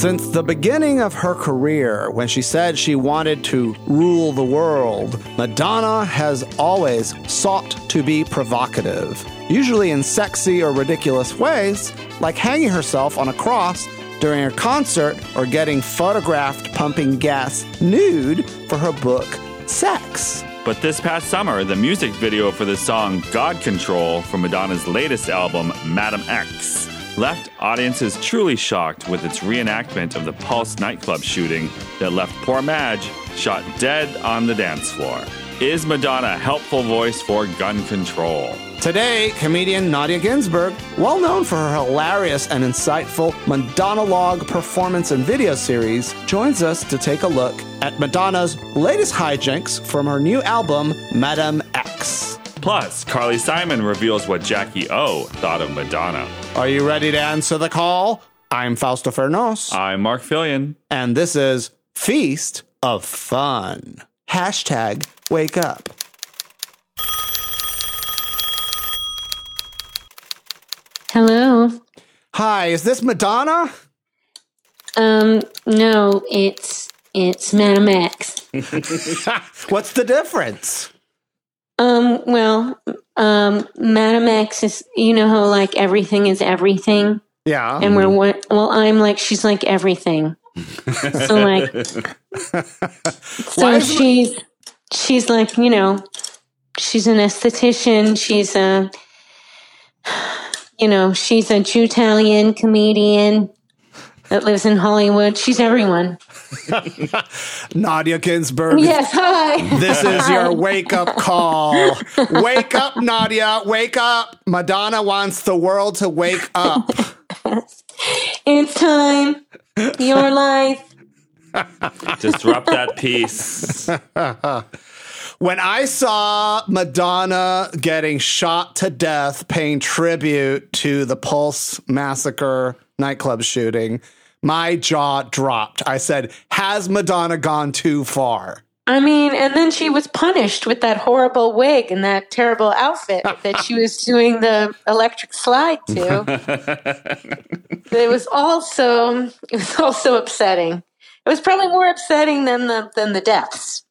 Since the beginning of her career, when she said she wanted to rule the world, Madonna has always sought to be provocative, usually in sexy or ridiculous ways, like hanging herself on a cross during a concert or getting photographed pumping gas nude for her book, Sex. But this past summer, the music video for the song God Control from Madonna's latest album, Madam X, left audiences truly shocked with its reenactment of the Pulse nightclub shooting that left poor Madge shot dead on the dance floor. Is Madonna a helpful voice for gun control? Today, comedian Nadia Ginsburg, well known for her hilarious and insightful Madonna-log performance and video series, joins us to take a look at Madonna's latest hijinks from her new album, Madam X. Plus, Carly Simon reveals what Jackie O thought of Madonna. Are you ready to answer the call? I'm Fausto Fernos. I'm Mark Fillion. And this is Feast of Fun. Hashtag wake up. Hello. Hi, is this Madonna? No, it's Madam X. What's the difference? Madam X is, you know how like everything is everything? Yeah. And I'm like, she's like everything. So like, so she's like, you know, she's an esthetician. She's she's a Jew-Italian comedian that lives in Hollywood. She's everyone. Nadia Ginsburg. Yes, hi. This is your wake-up call. Wake up, Nadia. Wake up. Madonna wants the world to wake up. It's time. Your life. Disrupt that piece. When I saw Madonna getting shot to death, paying tribute to the Pulse Massacre nightclub shooting, my jaw dropped. I said, has Madonna gone too far? I mean, and then she was punished with that horrible wig and that terrible outfit that she was doing the electric slide to. It was also upsetting. It was probably more upsetting than the deaths.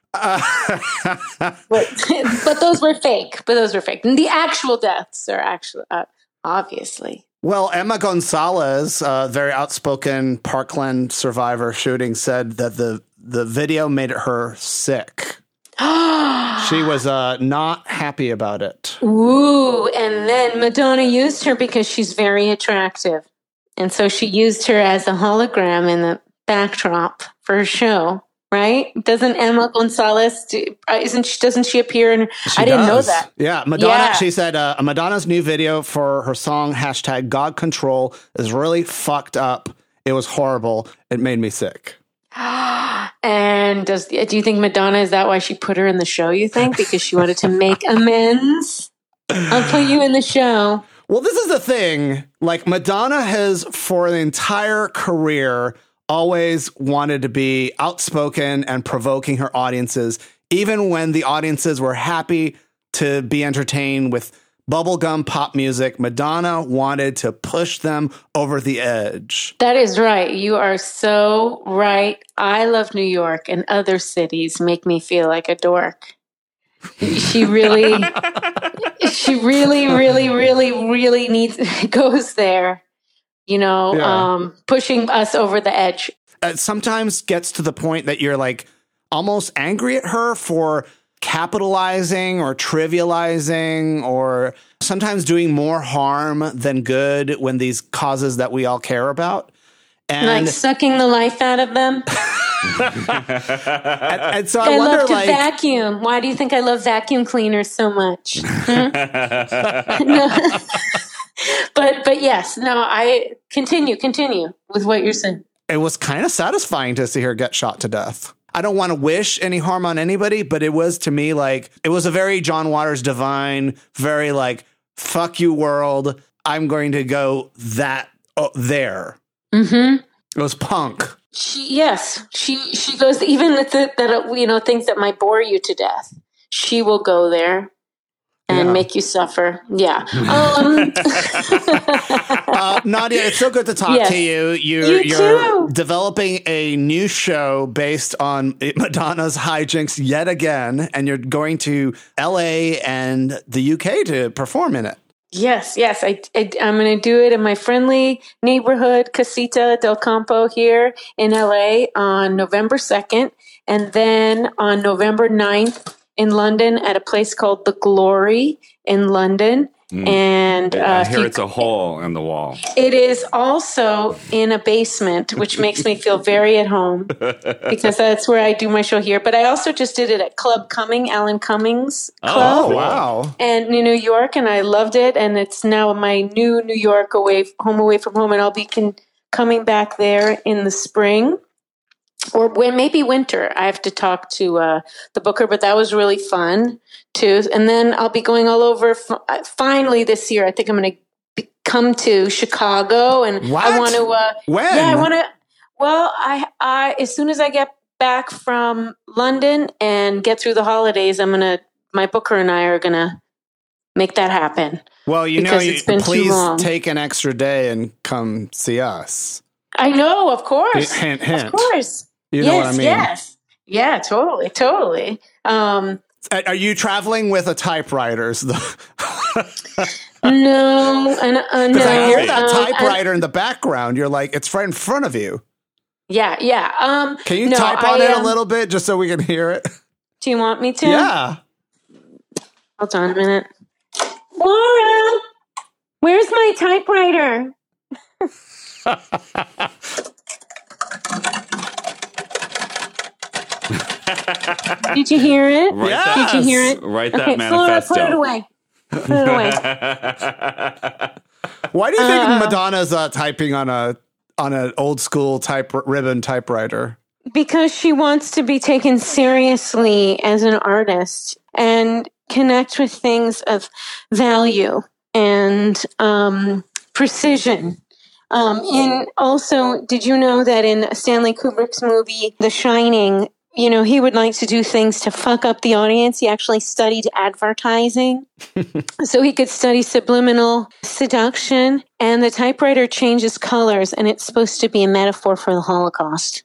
But those were fake. And the actual deaths are actually obviously. Well, Emma Gonzalez, very outspoken Parkland survivor shooting, said that the video made her sick. She was not happy about it. Ooh, and then Madonna used her because she's very attractive. And so she used her as a hologram in the backdrop for her show. Right? Doesn't Emma Gonzalez doesn't she appear in? I didn't know that. Yeah, Madonna. Yeah. She said Madonna's new video for her song hashtag God Control is really fucked up. It was horrible. It made me sick. And do you think Madonna, is that why she put her in the show? You think because she wanted to make amends? I'll put you in the show. Well, this is the thing. Like Madonna has for the entire career always wanted to be outspoken and provoking her audiences, even when the audiences were happy to be entertained with bubblegum pop music. Madonna wanted to push them over the edge. That is right. You are so right. I love New York, and other cities make me feel like a dork. She really, goes there. Pushing us over the edge. It sometimes gets to the point that you're like almost angry at her for capitalizing or trivializing or sometimes doing more harm than good when these causes that we all care about. And like sucking the life out of them. and so I wonder, love to vacuum. Why do you think I love vacuum cleaners so much? No. But yes, no, I continue with what you're saying. It was kind of satisfying to see her get shot to death. I don't want to wish any harm on anybody, but it was to me like, it was a very John Waters Divine, very like, fuck you world. I'm going to go there. Mm-hmm. It was punk. She goes, even that things that might bore you to death. She will go there. and make you suffer. Yeah. Nadia, it's so good to talk to you. You're developing a new show based on Madonna's hijinks yet again, and you're going to LA and the UK to perform in it. Yes. I'm going to do it in my friendly neighborhood, Casita del Campo here in LA on November 2nd. And then on November 9th in London at a place called The Glory in London. And I hear it's a hole in the wall. It is also in a basement, which makes me feel very at home because that's where I do my show here. But I also just did it at Club Cumming, Alan Cummings Club. Oh, wow. And in New York, and I loved it. And it's now my new New York away from home. And I'll be coming back there in the spring. Or maybe winter. I have to talk to the booker, but that was really fun too. And then I'll be going all over. Finally, this year, I think I'm going to come to Chicago, and what? I want to. When? Yeah, I want to. Well, I as soon as I get back from London and get through the holidays, my booker and I are gonna make that happen. Well, please take an extra day and come see us. I know, of course. Hint. Of course. You know what I mean? Yes. Yeah, totally. Are you traveling with a typewriter? No. No. I hear that typewriter in the background. You're like, it's right in front of you. Yeah. Can you type on it a little bit just so we can hear it? Do you want me to? Yeah. Hold on a minute. Laura, where's my typewriter? Did you hear it? Yes. Did you hear it? Write that manifesto. Flora, put it away. Why do you think Madonna's typing on an old school ribbon typewriter? Because she wants to be taken seriously as an artist and connect with things of value and precision. And also, did you know that in Stanley Kubrick's movie, The Shining, he would like to do things to fuck up the audience. He actually studied advertising so he could study subliminal seduction. And the typewriter changes colors, and it's supposed to be a metaphor for the Holocaust.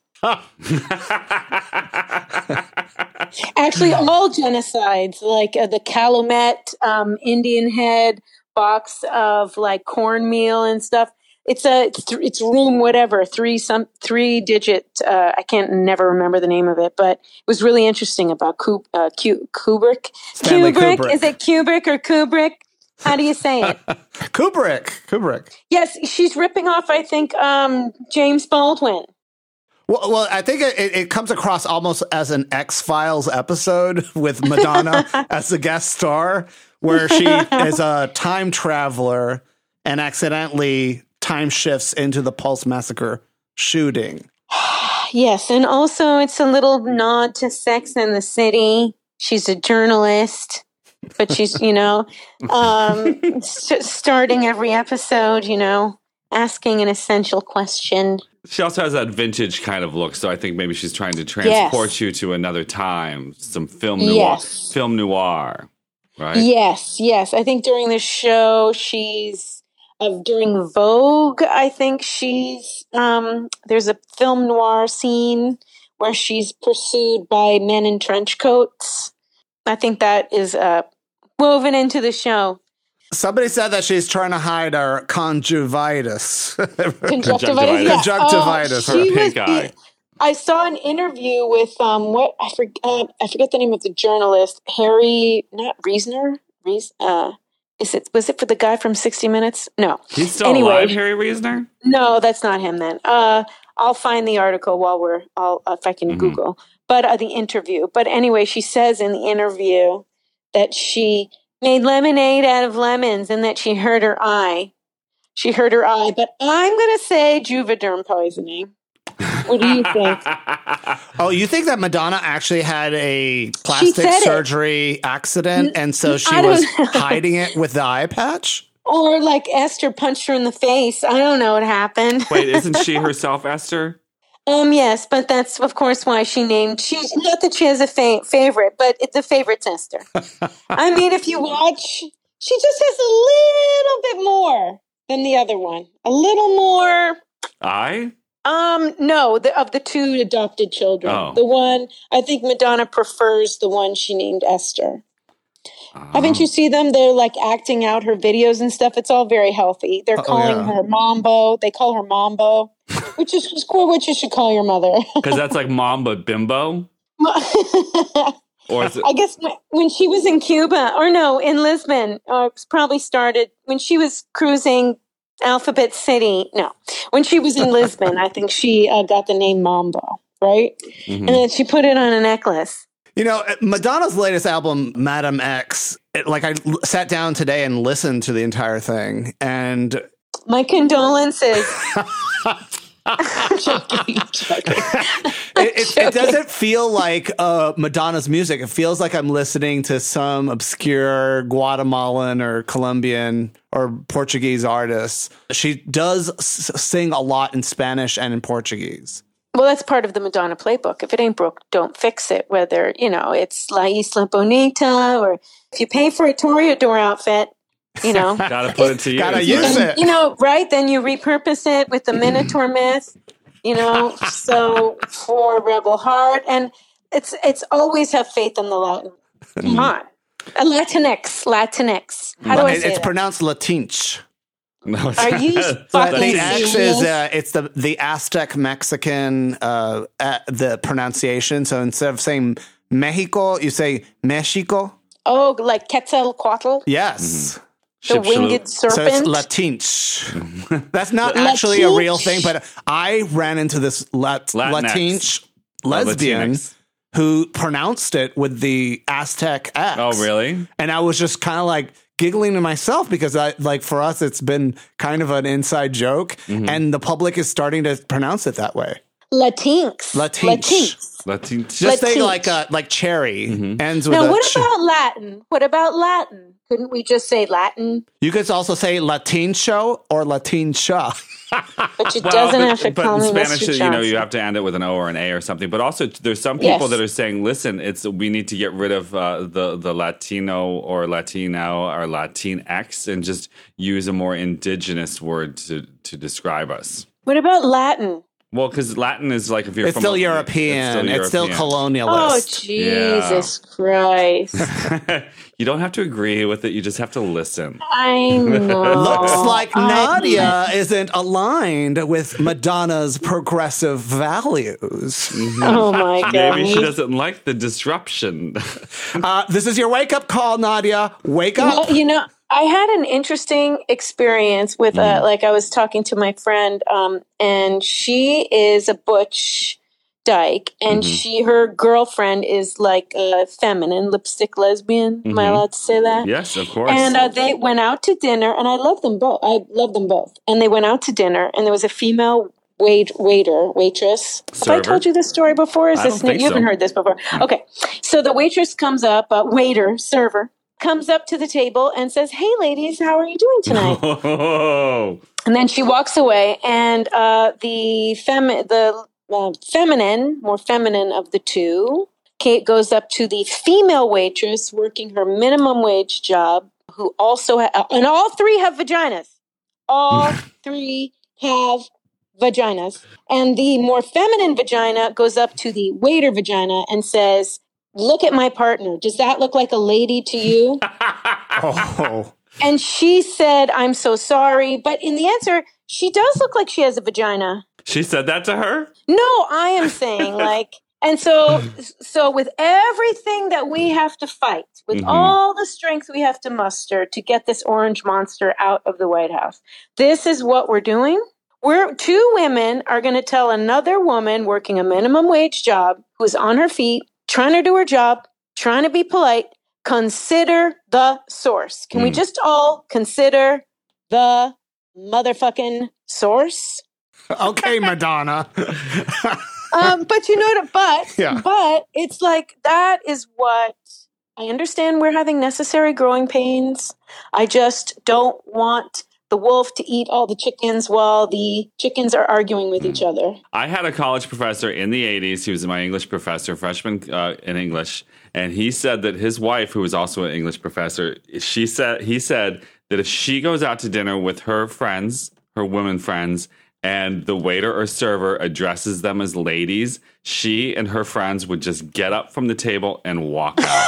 Actually, all genocides, like the Calumet Indian head box of like cornmeal and stuff. It's room whatever, three digit. I can't never remember the name of it, but it was really interesting about Kubrick. Stanley Kubrick. Is it Kubrick or Kubrick? How do you say it? Kubrick. Yes, she's ripping off, I think, James Baldwin. Well, I think it comes across almost as an X-Files episode with Madonna as the guest star, where she is a time traveler and accidentally time shifts into the Pulse Massacre shooting. Yes, and also it's a little nod to Sex and the City. She's a journalist, but she's, starting every episode, asking an essential question. She also has that vintage kind of look, so I think maybe she's trying to transport you to another time, some film noir, right? Yes. I think during the show, during Vogue, I think she's, there's a film noir scene where she's pursued by men in trench coats. I think that is woven into the show. Somebody said that she's trying to hide her conjunctivitis. Conjunctivitis. Her pink eye. I saw an interview with I forget the name of the journalist, Harry, not Reasoner. Was it for the guy from 60 Minutes? No. He's still alive, Harry Reasoner? No, that's not him then. I'll find the article if I can Google. But the interview. But anyway, she says in the interview that she made lemonade out of lemons and that she hurt her eye. But I'm going to say Juvederm poisoning. What do you think? Oh, you think that Madonna actually had a plastic surgery accident and so she was hiding it with the eye patch? Or like Esther punched her in the face. I don't know what happened. Wait, isn't she herself Esther? Yes, but that's of course why she's not that she has a favorite, but it's a favorite sister. I mean, if you watch, she just has a little bit more than the other one. A little more. No, of the two adopted children. Oh. The one, I think Madonna prefers the one she named Esther. Haven't you seen them? They're like acting out her videos and stuff. It's all very healthy. They're calling her Mambo. They call her Mambo, which is just cool, what you should call your mother. Because that's like mom, but bimbo? Or is it- I guess when she was in Cuba, or no, in Lisbon, probably started when she was cruising Alphabet City. No, when she was in Lisbon, I think she got the name Mambo, right? And then she put it on a necklace. You know, Madonna's latest album, Madam X, I sat down today and listened to the entire thing, and my condolences. I'm joking. It doesn't feel like Madonna's music. It feels like I'm listening to some obscure Guatemalan or Colombian or Portuguese artist. She does sing a lot in Spanish and in Portuguese. Well, that's part of the Madonna playbook. If it ain't broke, don't fix it. Whether, it's La Isla Bonita, or if you pay for a Toreador outfit, gotta put it to use. Gotta use it. Right? Then you repurpose it with the Minotaur myth, so for Rebel Heart. And it's always have faith in the Latin. Come on. Latinx. How do I say It's that? pronounced Latinx. No, are you fucking the X serious? it's the Aztec Mexican the pronunciation. So instead of saying Mexico, you say Mexico. Oh, like Quetzalcoatl? Yes. The winged serpent? So it's Latinx. That's not actually a real thing, but I ran into this Latinx lesbian who pronounced it with the Aztec X. Oh, really? And I was just kind of like giggling to myself because for us, it's been kind of an inside joke and the public is starting to pronounce it that way. Latinx. Just say like cherry ends with What about Latin? Couldn't we just say Latin? You could also say Latin show or Latin sha. But it doesn't have to call me in Spanish, Mr. Johnson. you have to end it with an O or an A or something. But also, there's some people that are saying, "Listen, we need to get rid of the Latino or Latino or Latinx and just use a more indigenous word to describe us." What about Latin? Well, because Latin is like if you're it's still European. It's still colonialist. Oh, Jesus Christ. You don't have to agree with it. You just have to listen. I know. Looks like Nadia isn't aligned with Madonna's progressive values. Oh, my God. Maybe she doesn't like the disruption. This is your wake-up call, Nadia. Wake up. Well, I had an interesting experience with, I was talking to my friend, and she is a butch dyke, and her girlfriend is like a feminine lipstick lesbian. Am I allowed to say that? Yes, of course. And they went out to dinner, and I love them both. And they went out to dinner, and there was a female waitress. Server. Have I told you this story before? You haven't heard this before? No. Okay. So the waitress comes up, server, comes up to the table and says, "Hey, ladies, how are you doing tonight?" Oh. And then she walks away, and the more feminine of the two, Kate goes up to the female waitress working her minimum wage job, who also and all three have vaginas. All three have vaginas. And the more feminine vagina goes up to the waiter vagina and says, "Look at my partner. Does that look like a lady to you?" Oh. And she said, "I'm so sorry." But in the answer, she does look like she has a vagina. She said that to her? No, I am saying and so with everything that we have to fight, with all the strength we have to muster to get this orange monster out of the White House, this is what we're doing. Two women are going to tell another woman working a minimum wage job who's on her feet, trying to do her job, trying to be polite, consider the source. Can we just all consider the motherfucking source? Okay, Madonna. But you know what? But it's like that is what I understand. We're having necessary growing pains. I just don't want the wolf to eat all the chickens while the chickens are arguing with each other. I had a college professor in the 80s. He was my English professor, freshman in English. And he said that his wife, who was also an English professor, he said that if she goes out to dinner with her friends, her women friends, and the waiter or server addresses them as ladies, she and her friends would just get up from the table and walk out.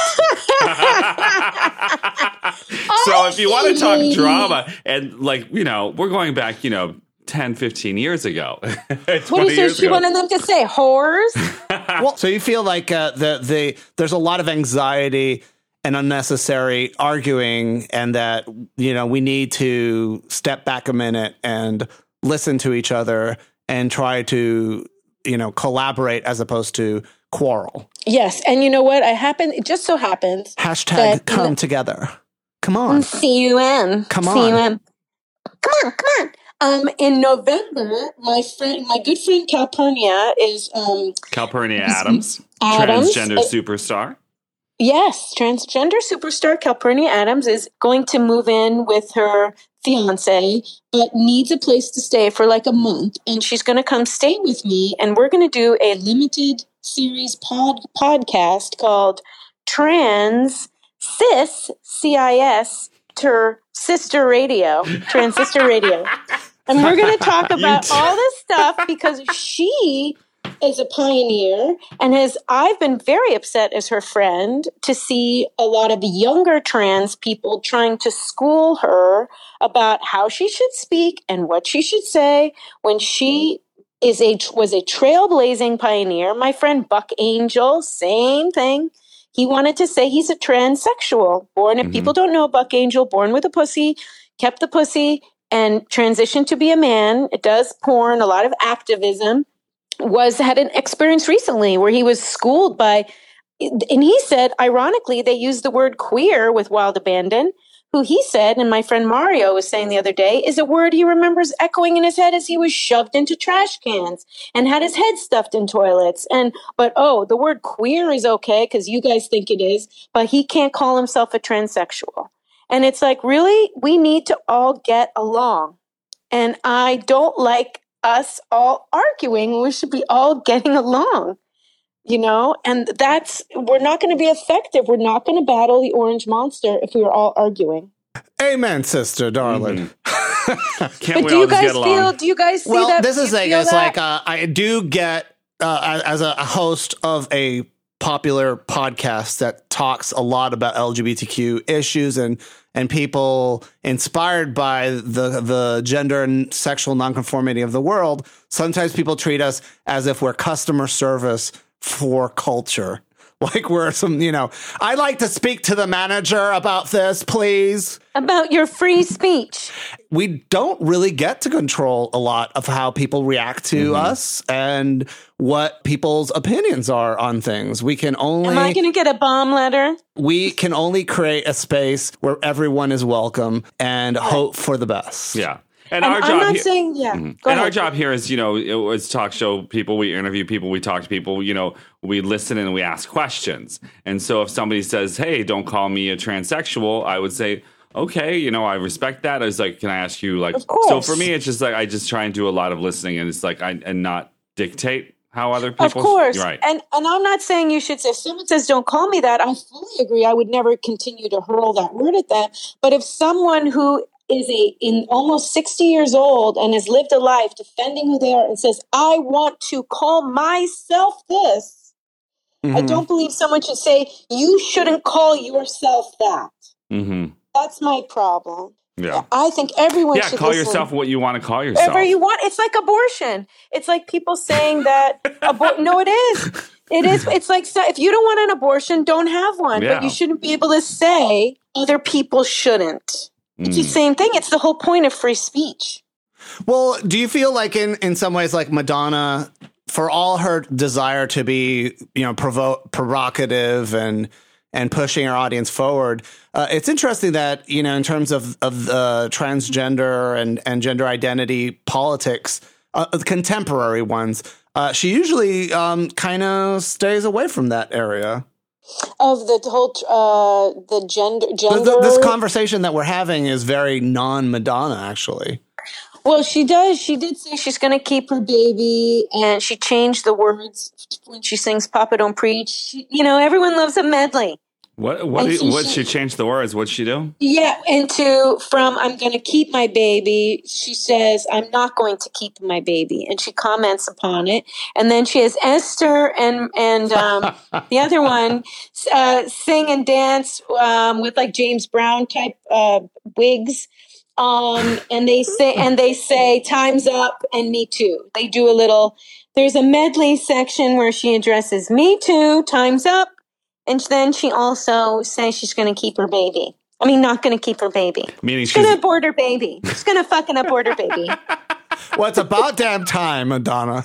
So if you want to talk drama, and like, you know, we're going back, 10, 15 years ago. What is she wanted them to say? Whores? Well, so you feel like there's a lot of anxiety and unnecessary arguing, and that, we need to step back a minute and listen to each other and try to, collaborate as opposed to quarrel. Yes. And you know what? It just so happens. Hashtag come together. Come on. CUN. Come on. CUN. Come on. In November, my good friend Calpurnia is Calpurnia Adams, transgender superstar. Yes, transgender superstar Calpurnia Adams is going to move in with her fiance, but needs a place to stay for like a month, and she's going to come stay with me, and we're going to do a limited series podcast called Trans Cis CIS Sister Radio, Transistor Radio. And we're going to talk about all this stuff because she is a pioneer, and I've been very upset as her friend to see a lot of younger trans people trying to school her about how she should speak and what she should say when she was a trailblazing pioneer. My friend Buck Angel, same thing. He wanted to say he's a transsexual, born, if people don't know Buck Angel, born with a pussy, kept the pussy, and transitioned to be a man. It does porn, a lot of activism. Had an experience recently where he was schooled by, and he said, ironically, they used the word queer with Wild Abandon, who he said, and my friend Mario was saying the other day, is a word he remembers echoing in his head as he was shoved into trash cans and had his head stuffed in toilets. But the word queer is okay because you guys think it is, but he can't call himself a transsexual. And it's like, really, we need to all get along. And I don't like us all arguing. We should be all getting along, and we're not going to be effective. We're not going to battle the orange monster if we are all arguing. Amen, sister, darling. Can't we all just get along? Do you guys see that? Well, this is I do get, as a host of a popular podcast that talks a lot about LGBTQ issues and people inspired by the gender and sexual nonconformity of the world, sometimes people treat us as if we're customer service for culture. Like we're I'd like to speak to the manager about this, please. About your free speech. We don't really get to control a lot of how people react to us and what people's opinions are on things. We can only... Am I going to get a bomb letter? We can only create a space where everyone is welcome and hope for the best. Yeah. And our job, I'm not saying, Go and ahead. our job here is, it's talk show people, we interview people, we talk to people, we listen and we ask questions. And so if somebody says, hey, don't call me a transsexual, I would say, okay, I respect that. I was like, can I ask you, of course. So for me, it's just like, I just try and do a lot of listening, and it's like, and not dictate how other people. Of course. Right. And I'm not saying you should say, if someone says, don't call me that, I fully agree. I would never continue to hurl that word at them. But if someone who is in almost 60 years old and has lived a life defending who they are and says, I want to call myself this, I don't believe someone should say, you shouldn't call yourself that. That's my problem. Yeah. I think everyone should call listen. yourself what you want to call yourself. Whatever you want. It's like abortion. It's like people saying that no, it is. It is. It's like, if you don't want an abortion, don't have one. Yeah. But you shouldn't be able to say other people shouldn't. It's the same thing. It's the whole point of free speech. Well, do you feel like in some ways, like Madonna, for all her desire to be, provocative and pushing her audience forward, it's interesting that, in terms of transgender and gender identity politics, contemporary ones, she usually kind of stays away from that area. Of the whole the gender. This conversation that we're having is very non-Madonna, actually. Well, she does. She did say she's going to keep her baby, and she changed the words when she sings "Papa Don't Preach." Everyone loves a medley. What she changed the words? What'd she do? Yeah, from "I'm going to keep my baby," she says, "I'm not going to keep my baby," and she comments upon it. And then she has Esther and the other one sing and dance with like James Brown type wigs. And they say "Time's Up" and "Me Too." They do a little. There's a medley section where she addresses "Me Too," "Time's Up," and then she also says she's going to keep her baby. I mean, not going to keep her baby. Meaning she's going to abort her baby. She's going to fucking abort her baby. Well, it's about damn time, Madonna.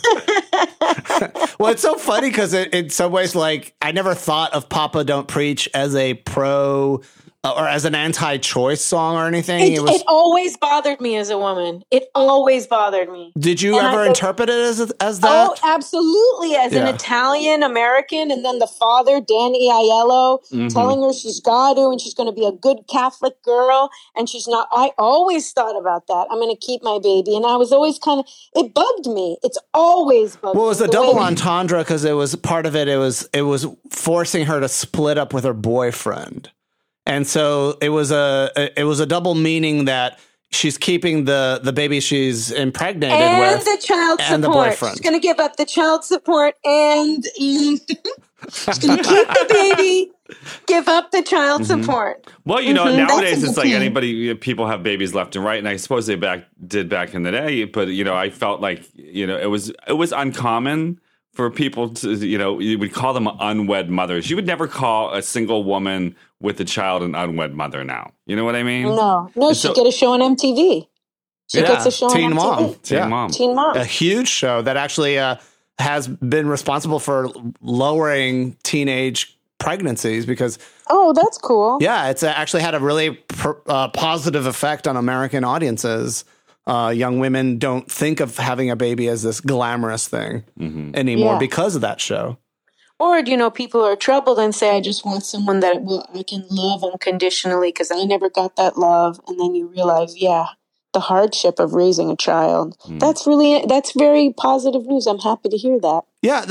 Well, it's so funny because in some ways, like, I never thought of "Papa Don't Preach" as a pro or as an anti-choice song or anything. It always bothered me as a woman. It always bothered me. Did you ever interpret it as that? Oh, absolutely. As an Italian American, and then the father, Danny Aiello, telling her she's got to, and she's going to be a good Catholic girl, and she's not. I always thought about that. I'm going to keep my baby. And I was always it bugged me. It's always bugged me. Well, it was a double entendre because it was part of it. It was forcing her to split up with her boyfriend. And so it was a double meaning that she's keeping the baby she's impregnated with. And the child support. And the boyfriend. She's going to give up the child support and she's going to keep the baby, give up the child support. Well, nowadays it's like people have babies left and right. And I suppose they did back in the day. But, I felt like, it was uncommon for people to, you would call them unwed mothers. You would never call a single woman with a child an unwed mother now. You know what I mean? No, she'd get a show on MTV. She gets a show Teen on MTV. Mom. Teen Mom. A huge show that actually has been responsible for lowering teenage pregnancies because... Oh, that's cool. Yeah, it's actually had a really positive effect on American audiences. Young women don't think of having a baby as this glamorous thing anymore because of that show. Or, people are troubled and say, I just want someone that I can love unconditionally because I never got that love. And then you realize, the hardship of raising a child. That's very positive news. I'm happy to hear that. Yeah.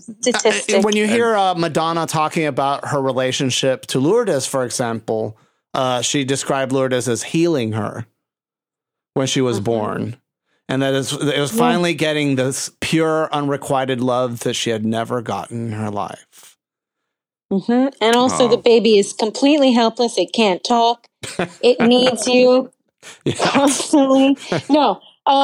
When you hear Madonna talking about her relationship to Lourdes, for example, she described Lourdes as healing her when she was born. And that it was finally getting this pure, unrequited love that she had never gotten in her life. And also the baby is completely helpless. It can't talk. It needs you constantly. No,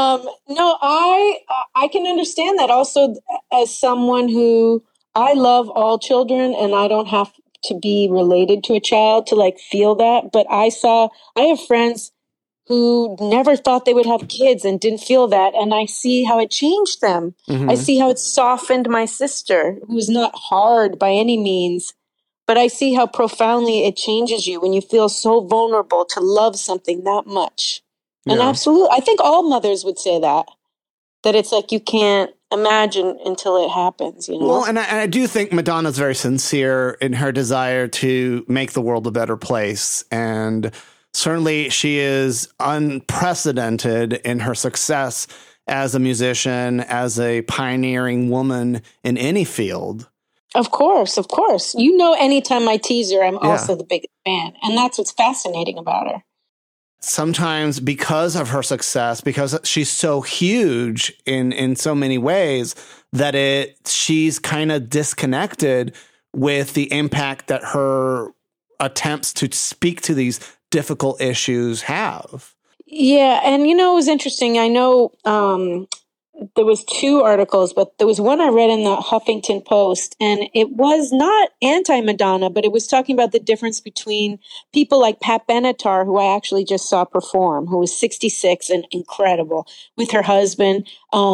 I can understand that also as someone who I love all children and I don't have to be related to a child to feel that. But I have friends who never thought they would have kids and didn't feel that. And I see how it changed them. I see how it softened my sister, who's not hard by any means, but I see how profoundly it changes you when you feel so vulnerable to love something that much. And absolutely, I think all mothers would say that it's like you can't imagine until it happens, Well, and I do think Madonna's very sincere in her desire to make the world a better place. And certainly she is unprecedented in her success as a musician, as a pioneering woman in any field. Of course. Anytime I tease her, I'm also the biggest fan. And that's what's fascinating about her. Sometimes because of her success, because she's so huge in so many ways, that she's kind of disconnected with the impact that her attempts to speak to these difficult issues have. Yeah. And, it was interesting. I know there was 2 articles, but there was one I read in the Huffington Post, and it was not anti-Madonna, but it was talking about the difference between people like Pat Benatar, who I actually just saw perform, who was 66 and incredible, with her husband,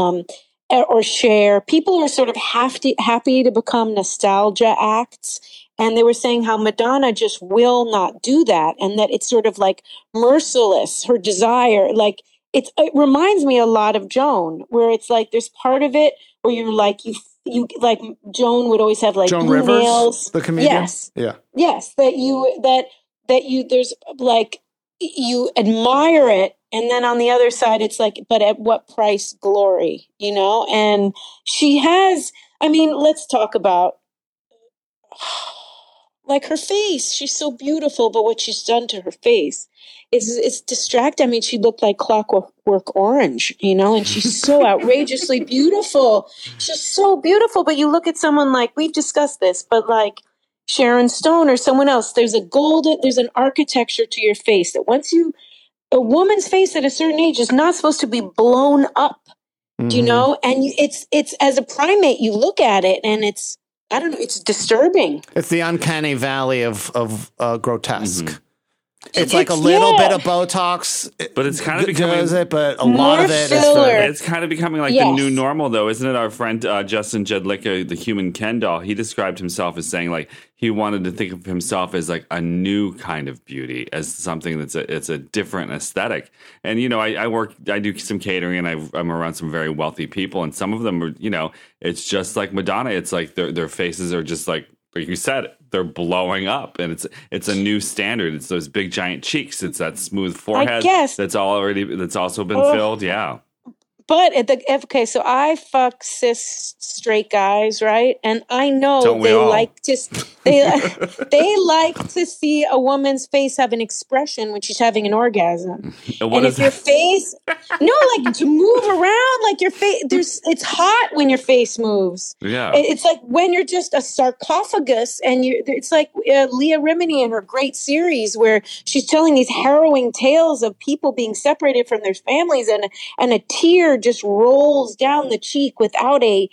or Cher. People are sort of happy to become nostalgia acts. And they were saying how Madonna just will not do that, and that it's sort of merciless, her desire. It reminds me a lot of Joan, where it's there's part of it where you're you you like Joan would always have like Joan blue Rivers, nails. the comedian. Yes. Yeah. Yes. That you there's like, you admire it. And then on the other side, it's like, but at what price glory, you know? And she has, I mean, let's talk about like her face. She's so beautiful, but what she's done to her face is distracting. I mean, she looked like Clockwork Orange, you know, and she's so outrageously beautiful. She's so beautiful. But you look at someone like, we've discussed this, but like Sharon Stone or someone else, there's an architecture to your face that a woman's face at a certain age is not supposed to be blown up, you know? And it's as a primate, you look at it and it's, I don't know, it's disturbing. It's the uncanny valley of grotesque. It's like a little bit of Botox, but it's kind of becoming but a lot of it it's kind of becoming like the new normal, though, isn't it? Our friend Justin Jedlicka, the human Ken doll, he described himself as saying like he wanted to think of himself as like a new kind of beauty, as something it's a different aesthetic. And you know, I do some catering, and I'm around some very wealthy people, and some of them are, you know, it's just like Madonna. It's like their faces are just like you said, they're blowing up, and it's a new standard. It's those big giant cheeks. It's that smooth forehead that's also been filled. Yeah. But okay, so I fuck cis straight guys, right? And I know they like to see a woman's face have an expression when she's having an orgasm. And if your face, like to move around, like your face, it's hot when your face moves. Yeah, it's like when you're just a sarcophagus, and it's like Leah Remini in her great series where she's telling these harrowing tales of people being separated from their families, and a tear just rolls down the cheek without any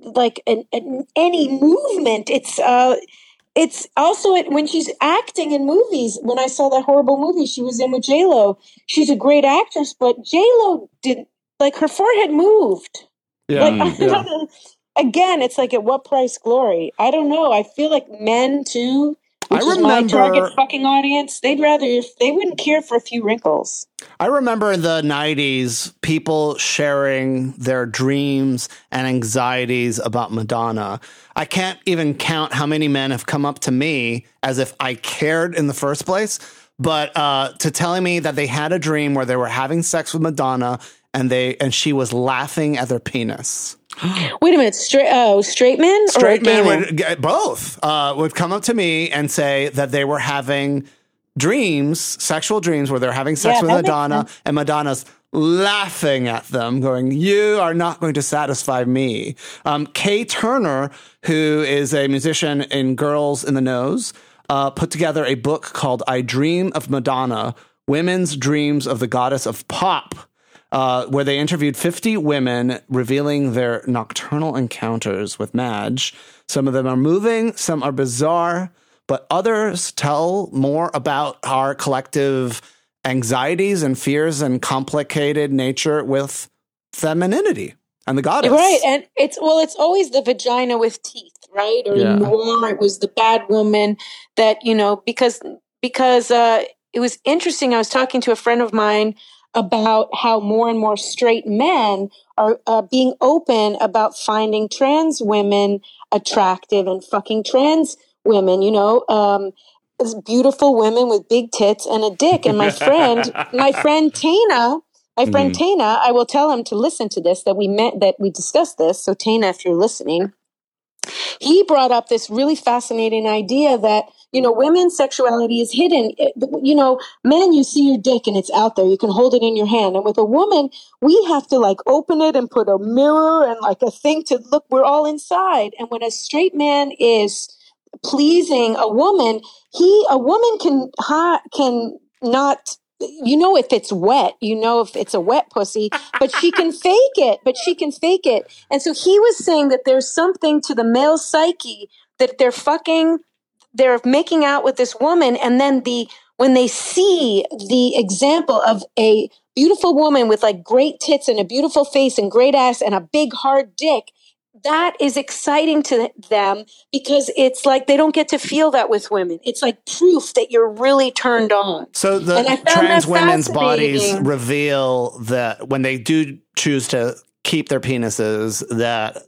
movement. It's also when she's acting in movies. When I saw that horrible movie she was in with J-Lo, she's a great actress, but J-Lo didn't, like, her forehead moved. Yeah. Again, it's like, at what price glory? I don't know. I feel like men too, which is my target fucking audience, they wouldn't care for a few wrinkles. I remember in the 90s, people sharing their dreams and anxieties about Madonna. I can't even count how many men have come up to me as if I cared in the first place, but to telling me that they had a dream where they were having sex with Madonna and she was laughing at their penis. Wait a minute, straight men? Straight men both would come up to me and say that they were having sexual dreams where they're having sex with Madonna, and Madonna's laughing at them, going, "You are not going to satisfy me." Kay Turner, who is a musician in Girls in the Nose, put together a book called I Dream of Madonna, Women's Dreams of the Goddess of Pop, where they interviewed 50 women revealing their nocturnal encounters with Madge. Some of them are moving, some are bizarre, but others tell more about our collective anxieties and fears and complicated nature with femininity and the goddess. Right, and it's always the vagina with teeth, right? Or in Noir, it was the bad woman that, you know, because it was interesting. I was talking to a friend of mine about how more and more straight men are being open about finding trans women attractive and fucking trans women, you know, beautiful women with big tits and a dick. And my friend Tana, I will tell him to listen to this, that we discussed this. So Tana, if you're listening, he brought up this really fascinating idea that, you know, women's sexuality is hidden. You know, men, you see your dick and it's out there. You can hold it in your hand. And with a woman, we have to like open it and put a mirror and like a thing to look. We're all inside. And when a straight man is pleasing a woman, a woman can not, you know, if it's wet, you know, if it's a wet pussy, but she can fake it. And so he was saying that there's something to the male psyche that they're making out with this woman. And then when they see the example of a beautiful woman with like great tits and a beautiful face and great ass and a big hard dick, that is exciting to them because it's like they don't get to feel that with women. It's like proof that you're really turned on. So the trans women's bodies reveal that when they do choose to keep their penises, that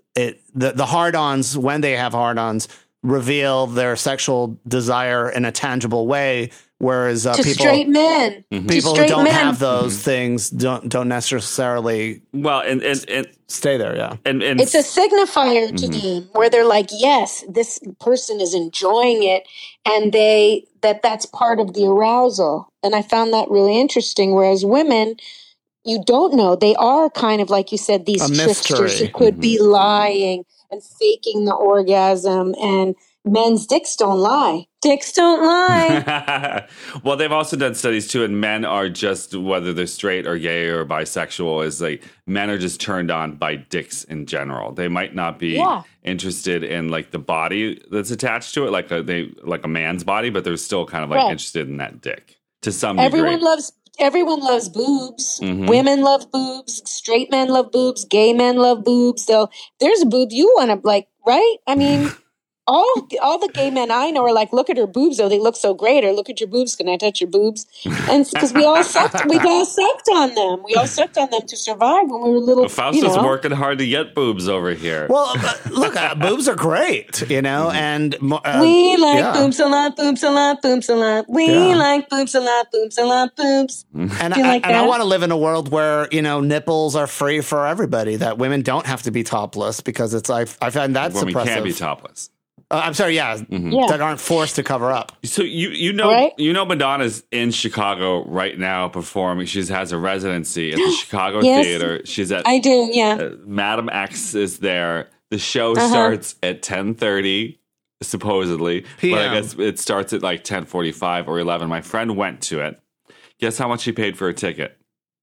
the hard-ons, when they have hard-ons, reveal their sexual desire in a tangible way, whereas to people, straight men, people who don't have those things don't necessarily and stay there. Yeah, and it's a signifier to them where they're like, yes, this person is enjoying it, and that's part of the arousal. And I found that really interesting. Whereas women, you don't know, they are kind of like you said, these tricksters who could be lying and faking the orgasm, and men's dicks don't lie. Dicks don't lie. Well, they've also done studies too, and men are just, whether they're straight or gay or bisexual, is like men are just turned on by dicks in general. They might not be interested in like the body that's attached to it, like a man's body, but they're still kind of like interested in that dick to some degree. Everyone loves boobs. Women love boobs. Straight men love boobs. Gay men love boobs. So there's a boob you want to like, right? I mean, all the gay men I know are like, look at her boobs, though, they look so great. Or look at your boobs, can I touch your boobs? And because we all sucked on them. We all sucked on them to survive when we were little. Fausto's working hard to get boobs over here. Well, look, boobs are great, and we like boobs a lot, boobs a lot, boobs a lot. We like boobs a lot, boobs a lot, boobs. And I want to live in a world where nipples are free for everybody. That women don't have to be topless, because it's I find that suppressive. We can't be topless. I'm sorry, that aren't forced to cover up. So you know Madonna's in Chicago right now performing. She has a residency at the Chicago Theater. She's at Madam X is there. The show starts at 10:30, supposedly, PM. But I guess it starts at like 10:45 or 11. My friend went to it. Guess how much she paid for a ticket?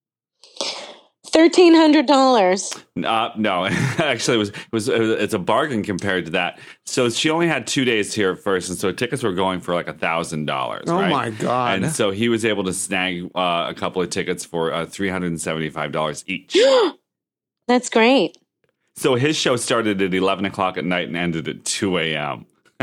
$1,300. No, actually, it's a bargain compared to that. So she only had 2 days here at first, and so tickets were going for like $1,000. Oh right? my god! And so he was able to snag a couple of tickets for $375 each. That's great. So his show started at 11 o'clock at night and ended at 2 a.m.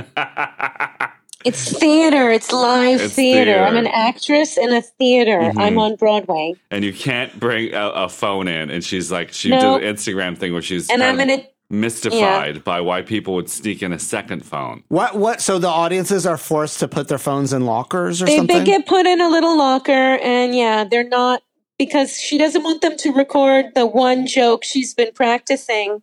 It's theater. It's live theater. I'm an actress in a theater. I'm on Broadway. And you can't bring a phone in. And she did an Instagram thing where she's mystified by why people would sneak in a second phone. What? So the audiences are forced to put their phones in lockers or something? They get put in a little locker, and they're not, because she doesn't want them to record the one joke she's been practicing.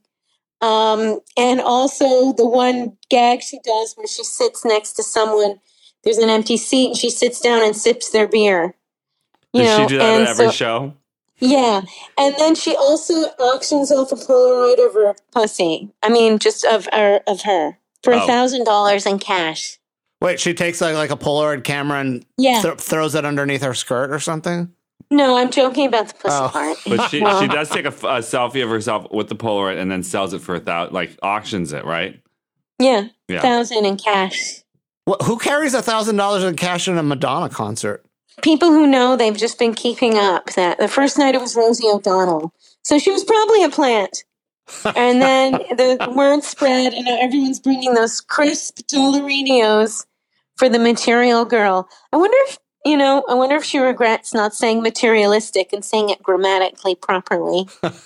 And also the one gag she does where she sits next to someone, there's an empty seat, and she sits down and sips their beer. Does she do that at every show? Yeah. And then she also auctions off a Polaroid of her pussy. I mean, just of her for $1,000 in cash. Wait, she takes like a Polaroid camera and throws it underneath her skirt or something? No, I'm joking about the pussy part. But she does take a selfie of herself with the Polaroid and then sells it for $1,000, like auctions it, right? Yeah. $1,000 in cash. Well, who carries $1,000 in cash in a Madonna concert? People who know, they've just been keeping up. That the first night it was Rosie O'Donnell, so she was probably a plant. And then the word spread, and now everyone's bringing those crisp Dollarinios for the Material Girl. I wonder if she regrets not saying materialistic and saying it grammatically properly.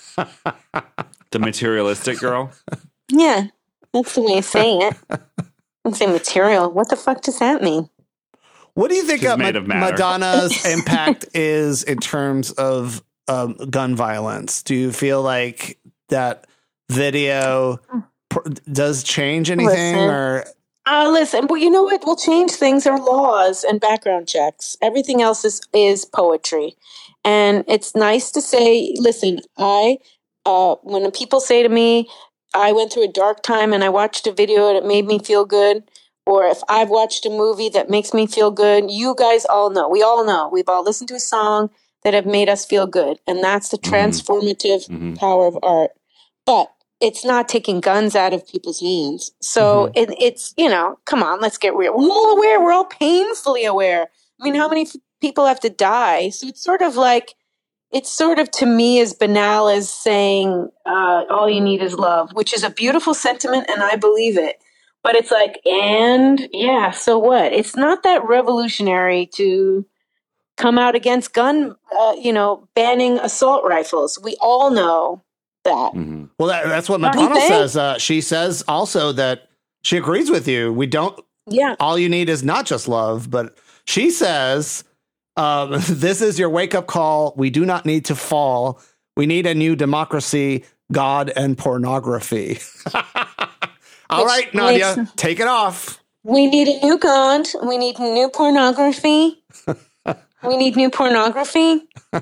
The Materialistic Girl? Yeah, that's the way I say it. I say material. What the fuck does that mean? What do you think Madonna's impact is in terms of gun violence? Do you feel like that video does change anything? Listen, well, you know what will change things are laws and background checks. Everything else is poetry. And it's nice to say, listen, when people say to me, I went through a dark time and I watched a video and it made me feel good, or if I've watched a movie that makes me feel good, you guys all know. We all know. We've all listened to a song that have made us feel good. And that's the transformative power of art. But it's not taking guns out of people's hands. So it's, come on, let's get real. We're all aware. We're all painfully aware. I mean, how many people have to die? So it's sort of to me as banal as saying all you need is love, which is a beautiful sentiment, and I believe it. But it's like, so what? It's not that revolutionary to come out against banning assault rifles. We all know that. Well, that's what Madonna says. She says also that she agrees with you. We don't. Yeah. All you need is not just love, but she says, this is your wake up call. We do not need to fall. We need a new democracy, God, and pornography. All right, Nadia, take it off. We need a new God. We need new pornography. We need new pornography.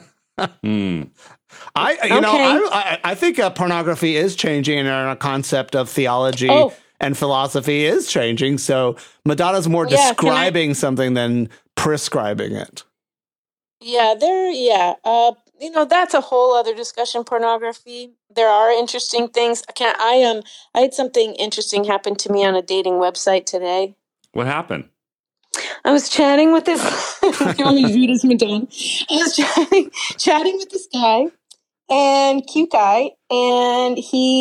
I think pornography is changing, and our concept of theology and philosophy is changing. So Madonna's more describing something than prescribing it. Yeah, that's a whole other discussion. Pornography. There are interesting things. I had something interesting happen to me on a dating website today. What happened? I was chatting with this. I was chatting with this guy, and cute guy, and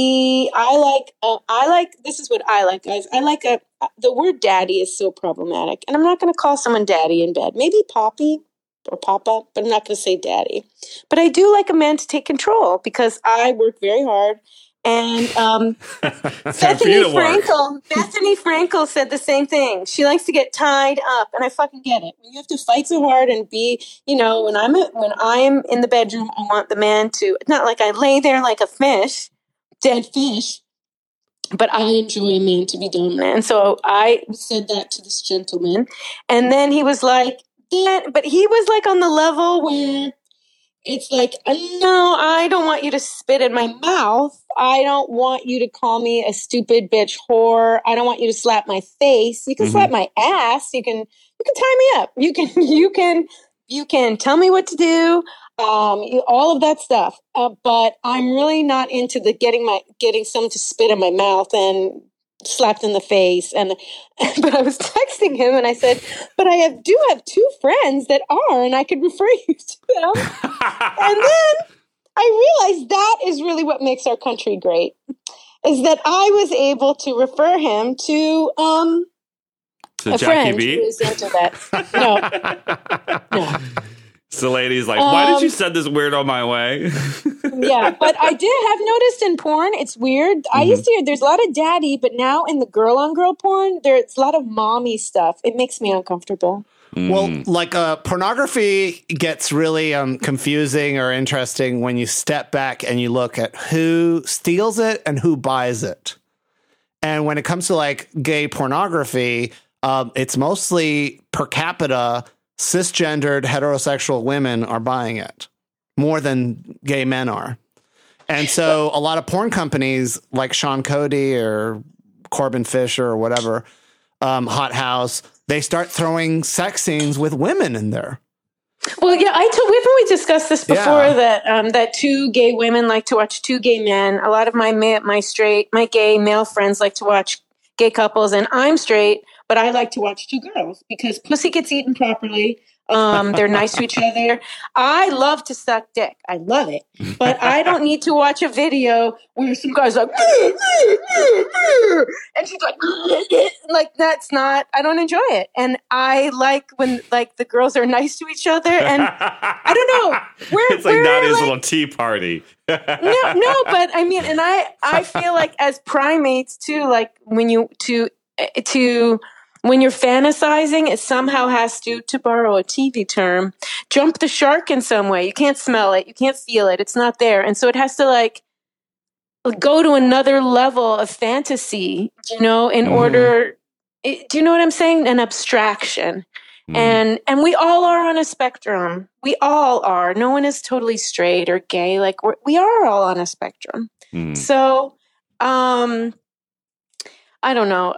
this is what I like, guys. The word daddy is so problematic, and I'm not going to call someone daddy in bed. Maybe Poppy or Papa, but I'm not going to say daddy. But I do like a man to take control because I work very hard. And Bethany Frankel said the same thing. She likes to get tied up, and I fucking get it. When you have to fight so hard and be, when I'm in the bedroom, I want the man to, not like I lay there like a fish, dead fish, but I enjoy a man to be dominant. And so I said that to this gentleman, and then he was like, but he was like on the level where it's like, no, I don't want you to spit in my mouth. I don't want you to call me a stupid bitch whore. I don't want you to slap my face. You can slap my ass. You can tie me up. You can tell me what to do. All of that stuff. But I'm really not into the getting someone to spit in my mouth and slapped in the face. But I was texting him and I said, but I do have two friends that are, and I could refer you to them. And then I realized that is really what makes our country great, is that I was able to refer him to a Jackie friend B? who is into that. No. So ladies like, why did you send this weirdo my way? Yeah, but I did have noticed in porn, it's weird. I used to hear there's a lot of daddy, but now in the girl-on-girl porn, there's a lot of mommy stuff. It makes me uncomfortable. Well, like pornography gets really confusing or interesting when you step back and you look at who steals it and who buys it. And when it comes to like gay pornography, it's mostly per capita, cisgendered heterosexual women are buying it more than gay men are. And so a lot of porn companies like Sean Cody or Corbin Fisher or whatever, Hot House, they start throwing sex scenes with women in there. Well, yeah, we discussed this before that two gay women like to watch two gay men. A lot of my gay male friends like to watch gay couples, and I'm straight, but I like to watch two girls because pussy gets eaten properly. They're nice to each other. I love to suck dick. I love it. But I don't need to watch a video where some guy's like, and she's like, that's not, I don't enjoy it. And I like when like the girls are nice to each other. And I don't know. It's like Nadia's little tea party. no, but I mean, and I feel like as primates too, like when you're fantasizing, it somehow has to borrow a TV term, jump the shark in some way. You can't smell it. You can't feel it. It's not there. And so it has to like go to another level of fantasy, in order, do you know what I'm saying? An abstraction. And we all are on a spectrum. We all are. No one is totally straight or gay. Like we are all on a spectrum. So, I don't know.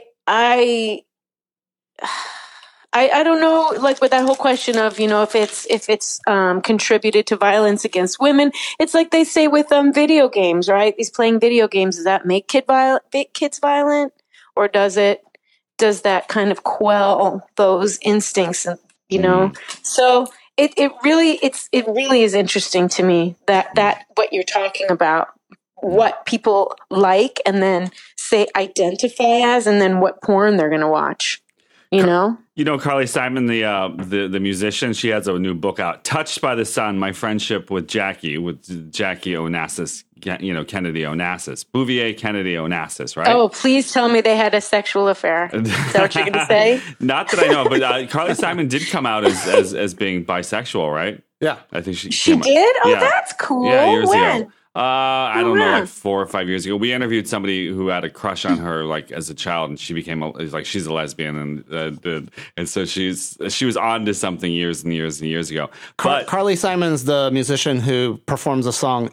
I don't know, like with that whole question of, if it's contributed to violence against women, it's like they say with video games, right? These playing video games, does that make kids violent? Or does that kind of quell those instincts, So it really is interesting to me that what you're talking about, what people like and then say identify as, and then what porn they're going to watch. You know? You know, Carly Simon, the musician, she has a new book out, Touched by the Sun, My Friendship with Jackie Onassis, Kennedy Onassis. Bouvier Kennedy Onassis, right? Oh, please tell me they had a sexual affair. Is that what you're going to say? Not that I know, but Carly Simon did come out as being bisexual, right? Yeah. I think she did? Oh, yeah. that's cool. Yeah, years when? ago. I don't know, like 4 or 5 years ago. We interviewed somebody who had a crush on her, like as a child, and she became she's a lesbian, and so she was on to something years and years and years ago. But Carly Simon's the musician who performs the song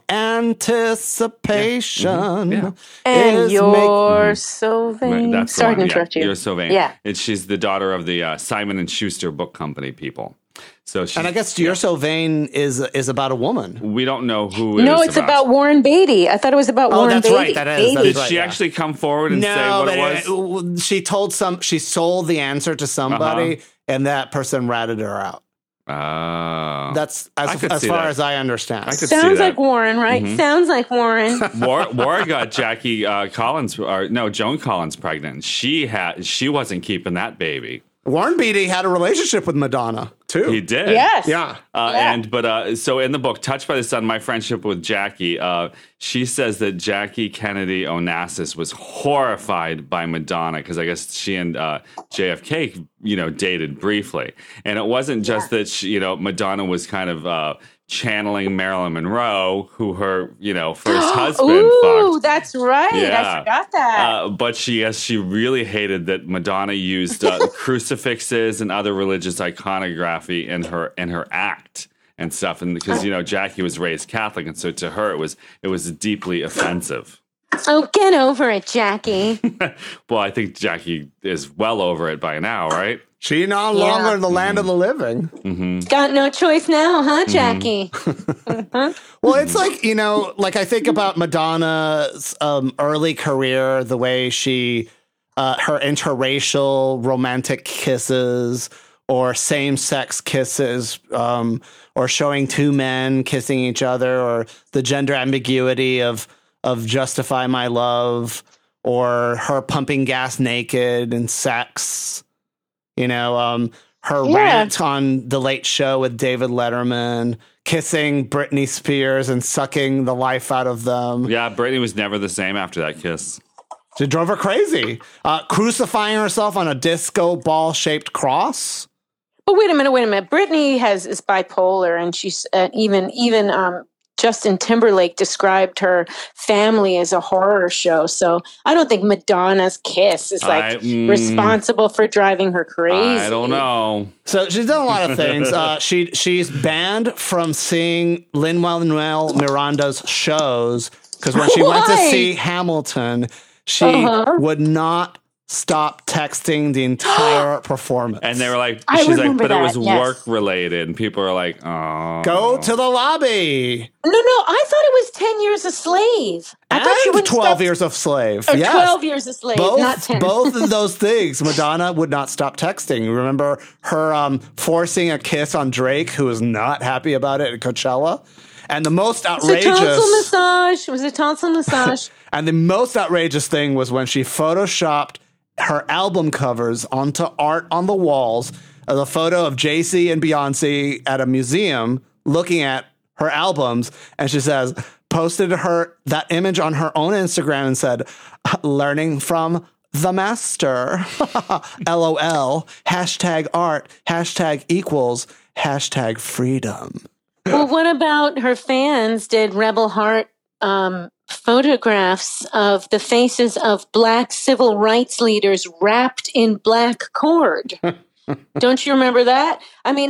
"Anticipation." Yeah. And you're so vain. That's Sorry to interrupt you. You're so vain. Yeah. She's the daughter of the Simon and Schuster book company people. So and I guess "You're So Vain" is about a woman. We don't know who. No, it's about Warren Beatty. I thought it was about Warren that's Beatty. right. That is. Did right, she actually come forward and say what it was? She sold the answer to somebody, and that person ratted her out. That's as far as I understand. Sounds like Warren, right? Mm-hmm. Sounds like Warren. Warren got Jackie Joan Collins pregnant. She wasn't keeping that baby. Warren Beatty had a relationship with Madonna too. He did. Yes. Yeah. So in the book, Touched by the Sun, My Friendship with Jackie, she says that Jackie Kennedy Onassis was horrified by Madonna because I guess she and JFK, dated briefly. And it wasn't just that Madonna was kind of channeling Marilyn Monroe, who her, first husband fucked. That's right. Yeah. I forgot that. But she really hated that Madonna used crucifixes and other religious iconography in her act and stuff, and because Jackie was raised Catholic, and so to her it was deeply offensive. Oh, get over it, Jackie. Well, I think Jackie is well over it by now, right? She no longer in the land of the living. Mm-hmm. Got no choice now, huh, Jackie? Well, it's like I think about Madonna's early career, the way she, her interracial romantic kisses or same-sex kisses, or showing two men kissing each other, or the gender ambiguity of Justify My Love, or her pumping gas naked and sex. Her rant on The Late Show with David Letterman, kissing Britney Spears and sucking the life out of them. Yeah, Britney was never the same after that kiss. She drove her crazy. Crucifying herself on a disco ball-shaped cross. But wait a minute. Britney is bipolar, and she's even Justin Timberlake described her family as a horror show. So I don't think Madonna's kiss is responsible for driving her crazy. I don't know. So she's done a lot of things. She's banned from seeing Lin-Manuel Miranda's shows because when she went to see Hamilton, she would not stop texting the entire performance. And they were like, it was work related. And people are like, oh. Go to the lobby. No, I thought it was 10 Years a Slave. I thought she would 12 Years of Slave. Or yes. 12 Years a Slave, not 10. Both of those things, Madonna would not stop texting. Remember her forcing a kiss on Drake, who was not happy about it at Coachella? And the most outrageous... It was a tonsil massage. And the most outrageous thing was when she photoshopped her album covers onto art on the walls, the photo of Jay-Z and Beyonce at a museum looking at her albums, and she says, posted that image on her own Instagram and said, learning from the master, LOL, #art, #equals, #freedom. Well, what about her fans did Rebel Heart photographs of the faces of Black civil rights leaders wrapped in black cord? Don't you remember that? I mean,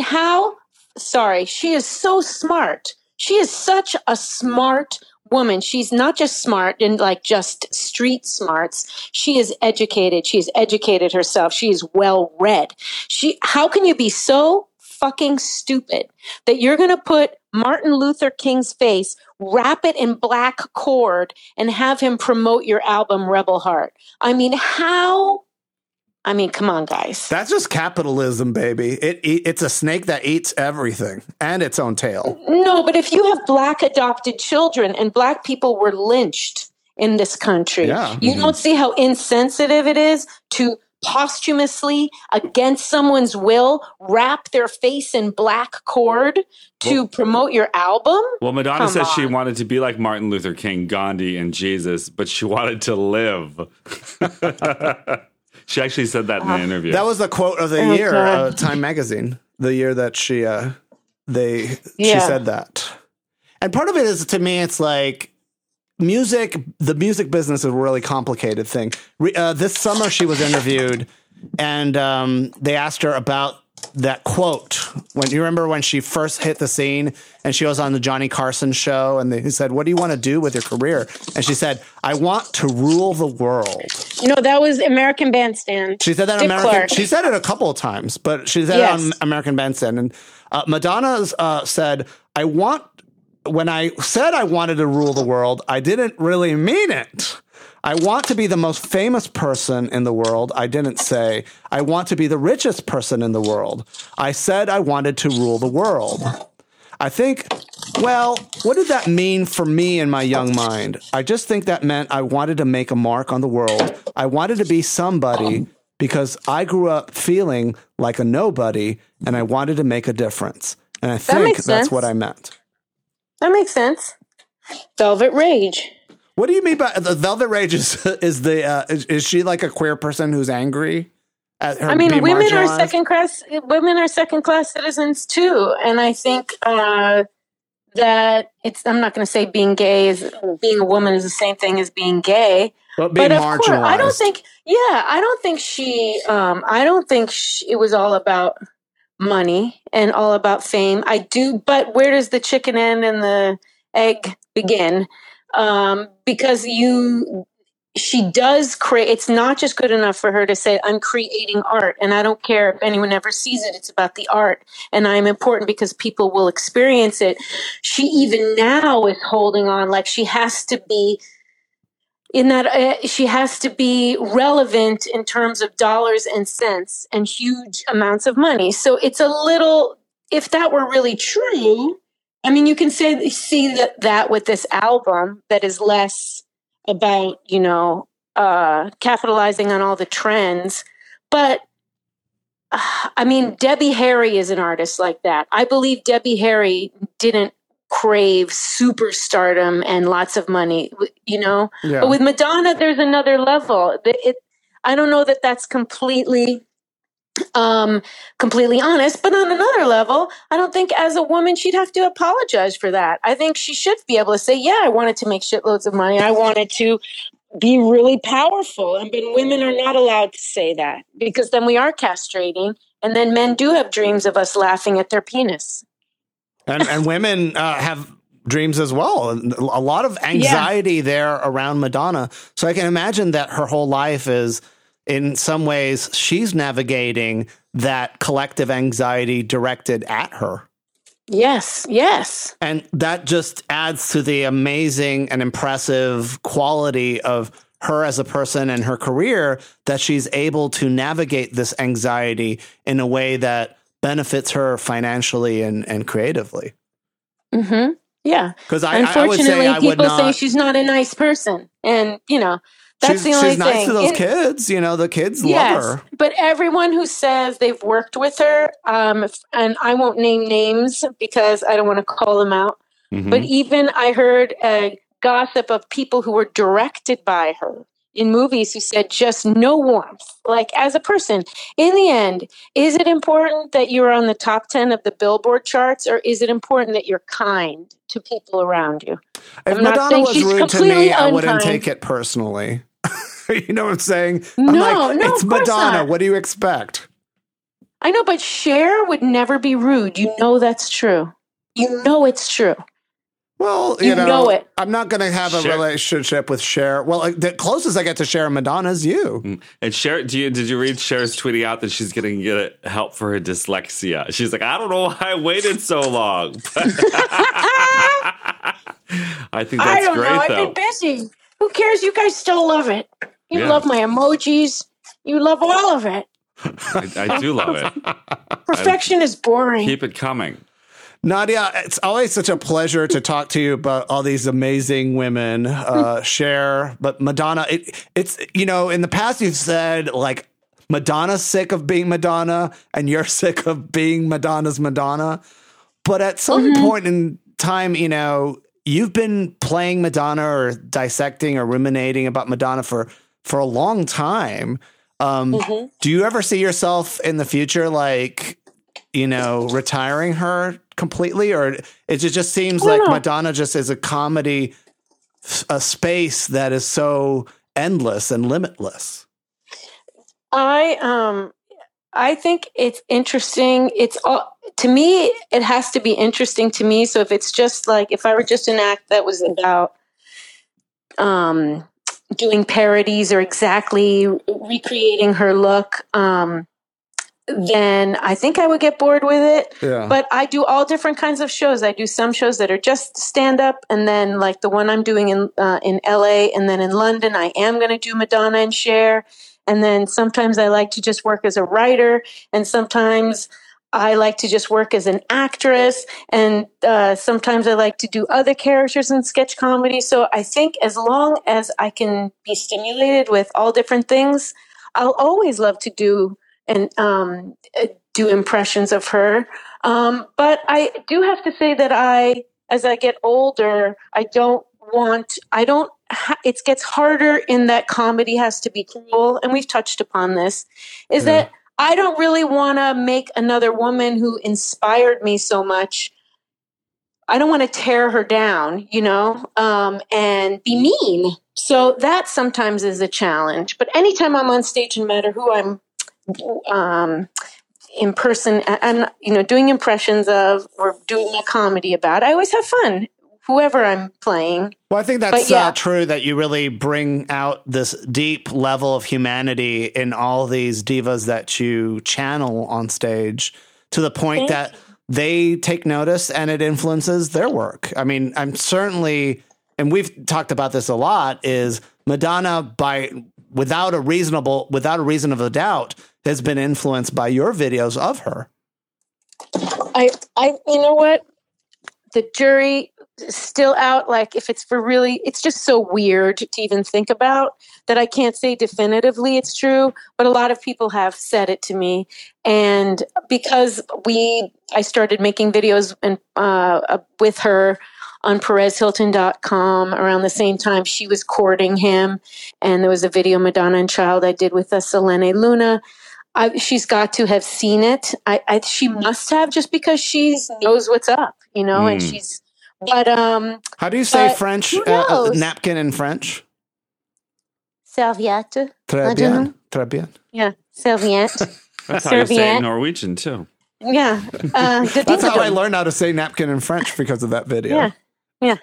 she is so smart. She is such a smart woman. She's not just smart and just street smarts. She is educated. She's educated herself. She is well read. How can you be so fucking stupid that you're going to put Martin Luther King's face, wrap it in black cord, and have him promote your album Rebel Heart? I mean, how? I mean, come on, guys. That's just capitalism, baby. It's a snake that eats everything and its own tail. No, but if you have black adopted children, and black people were lynched in this country, you don't see how insensitive it is to posthumously, against someone's will, wrap their face in black cord to promote your album? Well, Madonna Come says she on. wanted to be like Martin Luther King, Gandhi, and Jesus, but she wanted to live. She actually said that in an interview. That was the quote of the year, Time Magazine, the year that she said that. And part of it is, to me, it's like the music business is a really complicated thing. This summer she was interviewed, and they asked her about that quote. When you remember when she first hit the scene and she was on the Johnny Carson show, and they said, "What do you want to do with your career?" And she said, "I want to rule the world." That was American Bandstand. She said that Dick Clark. She said it a couple of times, but she said it on American Bandstand. And Madonna said, when I said I wanted to rule the world, I didn't really mean it. I want to be the most famous person in the world. I didn't say I want to be the richest person in the world. I said I wanted to rule the world. I think, well, what did that mean for me in my young mind? I just think that meant I wanted to make a mark on the world. I wanted to be somebody because I grew up feeling like a nobody, and I wanted to make a difference. And I think that's what I meant. That makes sense. Velvet Rage. What do you mean by the Velvet Rage? Is she like a queer person who's angry at her? Women are second class citizens too, and I think that I'm not going to say being a woman is the same thing as being gay, but being marginalized. Course, I don't think it was all about money and all about fame. But where does the chicken end and the egg begin? Because she does create, it's not just good enough for her to say, I'm creating art, and I don't care if anyone ever sees it. It's about the art, and I'm important because people will experience it. She even now is holding on, like she has to be she has to be relevant in terms of dollars and cents and huge amounts of money. So it's a little, if that were really true, you can see that with this album that is less about, capitalizing on all the trends. But, Debbie Harry is an artist like that. I believe Debbie Harry didn't crave superstardom and lots of money, Yeah. But with Madonna, there's another level. I don't know that that's completely honest, but on another level, I don't think as a woman she'd have to apologize for that. I think she should be able to say, yeah, I wanted to make shitloads of money. I wanted to be really powerful. But women are not allowed to say that, because then we are castrating, and then men do have dreams of us laughing at their penis. And women have dreams as well. A lot of anxiety there around Madonna. So I can imagine that her whole life is, in some ways, she's navigating that collective anxiety directed at her. Yes, yes. And that just adds to the amazing and impressive quality of her as a person and her career, that she's able to navigate this anxiety in a way that benefits her financially and creatively. Mm-hmm. Yeah. Because unfortunately, I would say people say she's not a nice person, and that's the only thing. She's nice to those kids. The kids love her. But everyone who says they've worked with her, and I won't name names because I don't want to call them out. Mm-hmm. But even I heard gossip of people who were directed by her in movies who said just no warmth. Like, as a person, in the end, is it important that you're on the top 10 of the Billboard charts, or is it important that you're kind to people around you? If Madonna was rude to me, I wouldn't take it personally. You know what I'm saying? No, it's Madonna. Not. What do you expect? I know, but Cher would never be rude. That's true. It's true. Well, you know it. I'm not going to have a relationship with Cher. Well, the closest I get to Cher and Madonna is you. And Cher, did you read Cher's tweeting out that she's going to get help for her dyslexia? She's like, I don't know why I waited so long. I think that's great, though. I've been busy. Who cares? You guys still love it. You love my emojis. You love all of it. I do love it. Perfection is boring. Keep it coming. Nadia, it's always such a pleasure to talk to you about all these amazing women, Cher, but Madonna, it's in the past you've said, like, Madonna's sick of being Madonna and you're sick of being Madonna's Madonna. But at some point in time, you know, you've been playing Madonna or dissecting or ruminating about Madonna for a long time. Do you ever see yourself in the future, like, you know, retiring her completely? Or it just seems like Madonna just is a comedy, a space that is so endless and limitless. I think it's interesting. It's all, to me, it has to be interesting to me. So if it's just like, if I were just an act that was about doing parodies or exactly recreating her look, then I think I would get bored with it. Yeah. But I do all different kinds of shows. I do some shows that are just stand up, and then like the one I'm doing in LA, and then in London, I am going to do Madonna and Cher. And then sometimes I like to just work as a writer, and sometimes I like to just work as an actress, and sometimes I like to do other characters in sketch comedy. So I think as long as I can be stimulated with all different things, I'll always love to do and do impressions of her. But I do have to say that as I get older, it gets harder in that comedy has to be cruel. And we've touched upon this, that I don't really want to make another woman who inspired me so much. I don't want to tear her down, you know, and be mean. So that sometimes is a challenge. But anytime I'm on stage, no matter who I'm in person and, you know, doing impressions of or doing a comedy about, I always have fun. Whoever I'm playing. Well, I think that's true that you really bring out this deep level of humanity in all these divas that you channel on stage to the point that they take notice and it influences their work. I mean, I'm certainly, and we've talked about this a lot, is Madonna without a reason of a doubt has been influenced by your videos of her. I you know what? The jury still out. Like if it's for really, it's just so weird to even think about that. I can't say definitively it's true, but a lot of people have said it to me. And because I started making videos with her on PerezHilton.com around the same time she was courting him. And there was a video, Madonna and Child, I did with Selene Luna. She's got to have seen it. She must have, just because she knows what's up, you know, and she's, but, how do you say French, napkin in French? Serviette. Très bien. Très bien. Yeah. Serviette. That's how you say it in Norwegian too. Yeah. That's how I learned how to say napkin in French, because of that video. Yeah. Yeah.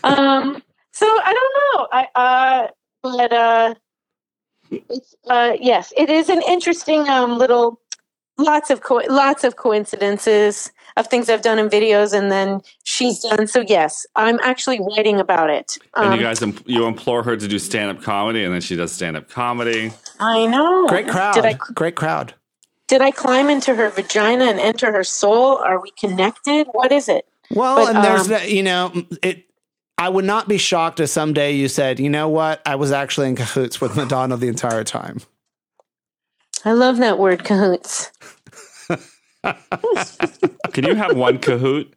So I don't know. But it's yes, it is an interesting little lots of coincidences of things I've done in videos, and then she's done. So yes, I'm actually writing about it. And you guys, you implore her to do stand-up comedy, and then she does stand-up comedy. I know. Great crowd. Great crowd. Did I climb into her vagina and enter her soul? Are we connected? What is it? Well, and there's you know, I would not be shocked if someday you said, you know what, I was actually in cahoots with Madonna the entire time. I love that word, cahoots. Can you have one cahoot?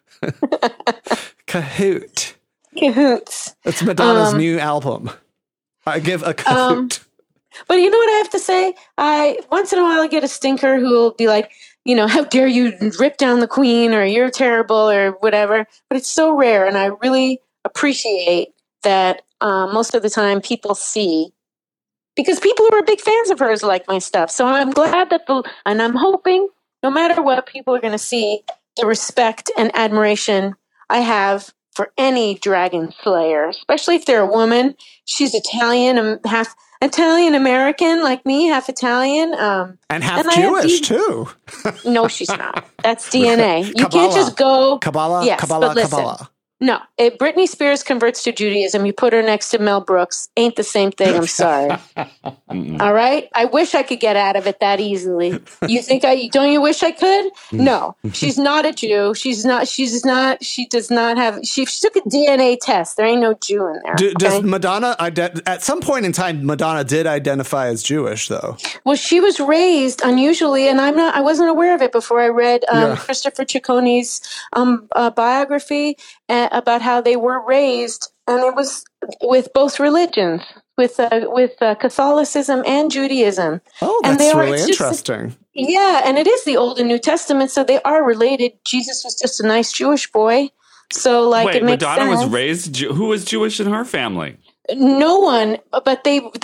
Cahoot. Cahoots. It's Madonna's new album. I give a cahoot. But you know what I have to say? Once in a while I get a stinker who will be like, you know, how dare you rip down the queen, or you're terrible, or whatever. But it's so rare, and I really appreciate that most of the time people see, because people who are big fans of hers like my stuff. So I'm glad that and I'm hoping no matter what, people are going to see the respect and admiration I have for any dragon slayer, especially if they're a woman. She's Italian, half Italian American like me, half Italian. And half Jewish too. No, she's not. That's DNA. You Kabbalah. can't just go. Kabbalah, yes, Kabbalah, but listen, Kabbalah. No, if Britney Spears converts to Judaism, you put her next to Mel Brooks. Ain't the same thing. I'm sorry. All right. I wish I could get out of it that easily. You think don't you wish I could? No, she's not a Jew. She does not have, she took a DNA test. There ain't no Jew in there. Does Madonna, at some point in time, Madonna did identify as Jewish though? Well, she was raised unusually, and I wasn't aware of it before I read Christopher Cicconi's biography about how they were raised, and it was with both religions, with Catholicism and Judaism. Oh, that's really interesting. And it is the Old and New Testament, so they are related. Jesus was just a nice Jewish boy, so it makes Madonna sense. was raised. Who was Jewish in her family? No one, but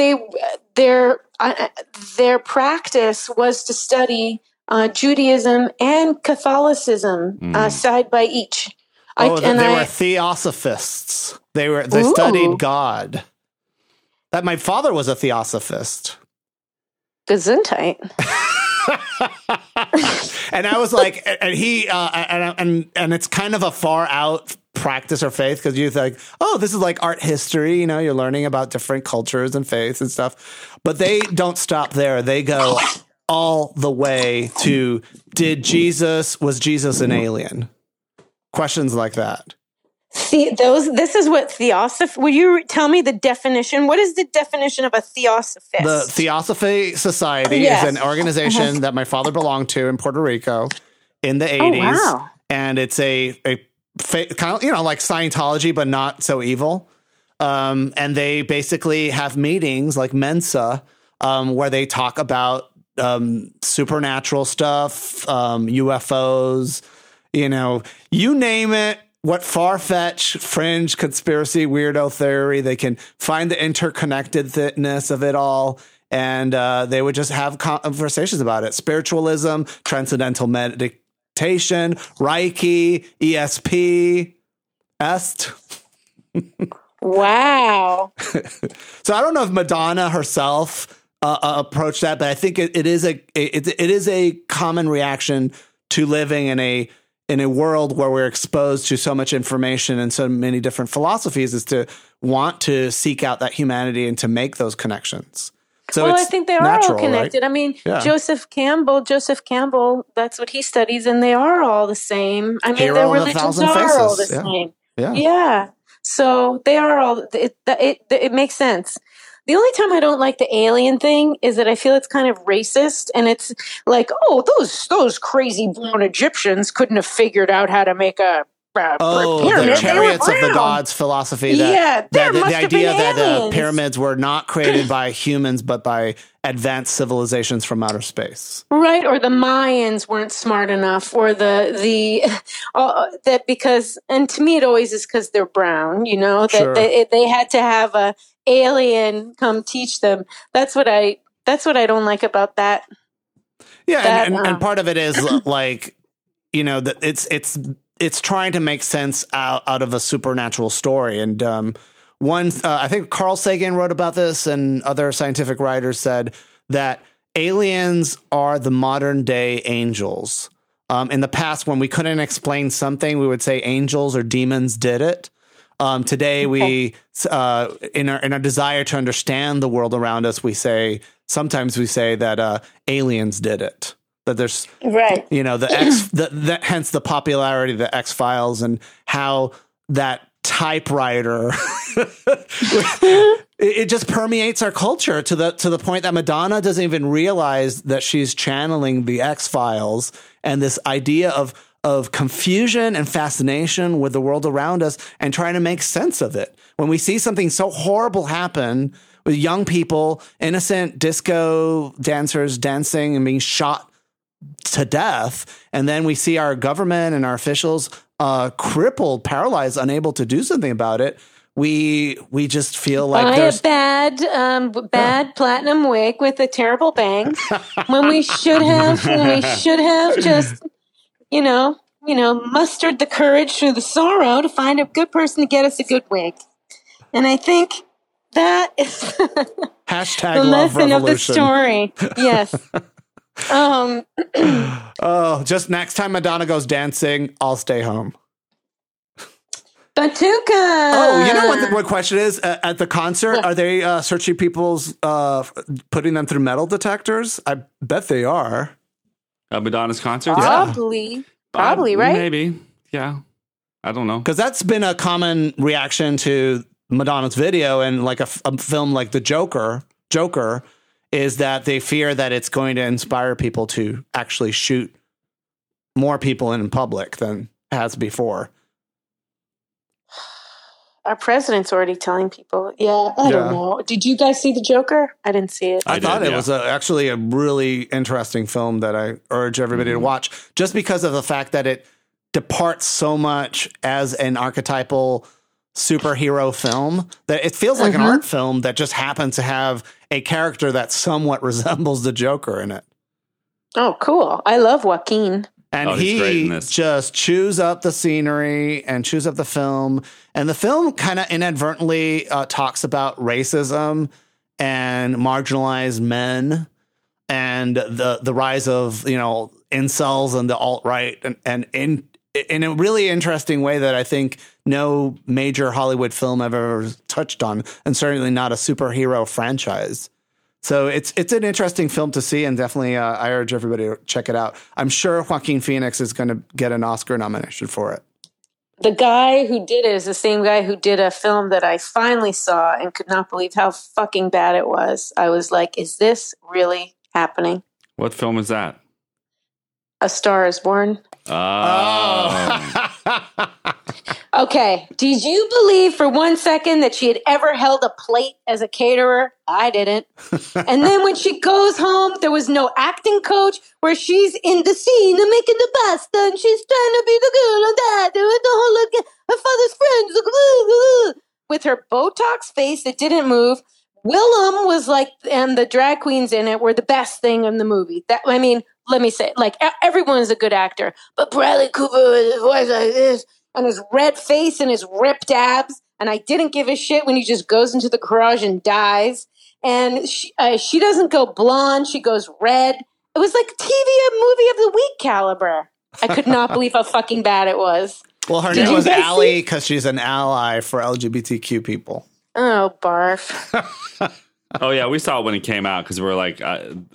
their practice was to study Judaism and Catholicism side by each. They were theosophists. They studied God. That my father was a theosophist. Gesundheit. And I was like, and he and it's kind of a far out practice or faith, because you think, oh, this is like art history, you're learning about different cultures and faiths and stuff. But they don't stop there. They go all the way to, was Jesus an alien? Questions like that. See, this is what theosophy, will you tell me the definition? What is the definition of a theosophist? The Theosophy Society is an organization that my father belonged to in Puerto Rico in the 80s. Oh, wow. And it's a kind of, like Scientology, but not so evil. And they basically have meetings like Mensa, where they talk about supernatural stuff, UFOs, you name it. What far-fetched, fringe, conspiracy, weirdo theory, they can find the interconnectedness of it all, and they would just have conversations about it. Spiritualism, transcendental meditation, Reiki, ESP, EST. Wow. So I don't know if Madonna herself approached that, but I think it is a common reaction to living in a world where we're exposed to so much information and so many different philosophies, is to want to seek out that humanity and to make those connections. So I think they are all connected. Right? I mean, yeah. Joseph Campbell, that's what he studies, and they are all the same. I mean, their religions are all the same. Yeah. So they are all, it makes sense. The only time I don't like the alien thing is that I feel it's kind of racist, and it's like, oh, those crazy brown Egyptians couldn't have figured out how to make a pyramid. The chariots of the gods philosophy. The idea that the pyramids were not created by humans, but by advanced civilizations from outer space. Right, or the Mayans weren't smart enough, or that because, and to me it always is because they're brown, that they had to have a alien come teach them. That's what I don't like about that. Yeah, and part of it is like, that it's trying to make sense out of a supernatural story. And I think Carl Sagan wrote about this, and other scientific writers said that aliens are the modern day angels. In the past, when we couldn't explain something, we would say angels or demons did it. Today, we in our desire to understand the world around us, sometimes we say that aliens did it. That there's right, hence the popularity of the X-Files, and how that typewriter it just permeates our culture to the point that Madonna doesn't even realize that she's channeling the X-Files and this idea of confusion and fascination with the world around us, and trying to make sense of it. When we see something so horrible happen with young people, innocent disco dancers dancing and being shot to death, and then we see our government and our officials crippled, paralyzed, unable to do something about it, we just feel like there's a bad platinum wig with a terrible bang when we should have just mustered the courage through the sorrow to find a good person to get us a good wig. And I think that is hashtag the love lesson revolution of the story. Yes. Just next time Madonna goes dancing, I'll stay home. Batuka. Oh, you know what the question is at the concert? Are they searching people's, putting them through metal detectors? I bet they are. Madonna's concert? Probably, right? Maybe, yeah. I don't know. Because that's been a common reaction to Madonna's video, and like a film like The Joker, is that they fear that it's going to inspire people to actually shoot more people in public than has before. Our president's already telling people. Yeah, I don't know. Did you guys see The Joker? I didn't see it. I thought it was actually a really interesting film that I urge everybody to watch, just because of the fact that it departs so much as an archetypal superhero film that it feels like an art film that just happens to have a character that somewhat resembles the Joker in it. Oh, cool. I love Joaquin. And he just chews up the scenery and chews up the film. And the film kind of inadvertently talks about racism and marginalized men and the rise of, incels and the alt-right and in a really interesting way that I think no major Hollywood film ever touched on, and certainly not a superhero franchise. So it's an interesting film to see, and definitely I urge everybody to check it out. I'm sure Joaquin Phoenix is going to get an Oscar nomination for it. The guy who did it is the same guy who did a film that I finally saw and could not believe how fucking bad it was. I was like, is this really happening? What film is that? A Star is Born. Oh. Okay. Did you believe for 1 second that she had ever held a plate as a caterer? I didn't. And then when she goes home, there was no acting coach where she's in the scene of making the pasta and she's trying to be the girl and that. There was the whole look at her father's friends. With her Botox face that didn't move. Willem was like, and the drag queens in it were the best thing in the movie. Let me say, like, everyone's a good actor, but Bradley Cooper with his voice like this, and his red face and his ripped abs, and I didn't give a shit when he just goes into the garage and dies. And she doesn't go blonde, she goes red. It was like TV movie of the week caliber. I could not believe how fucking bad it was. Well, her name was Allie because she's an ally for LGBTQ people. Oh, barf. Oh, yeah, we saw it when it came out because we're like,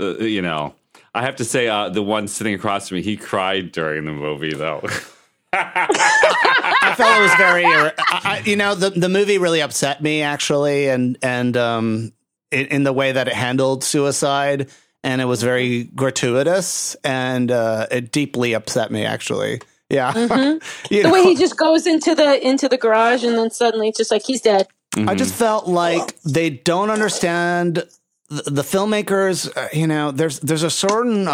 I have to say, the one sitting across from me, he cried during the movie, though. I felt it was very, the movie really upset me, actually, and in the way that it handled suicide, and it was very gratuitous, and it deeply upset me, actually. Yeah, the way he just goes into the garage, and then suddenly it's just like he's dead. I just felt like they don't understand the filmmakers. There's a certain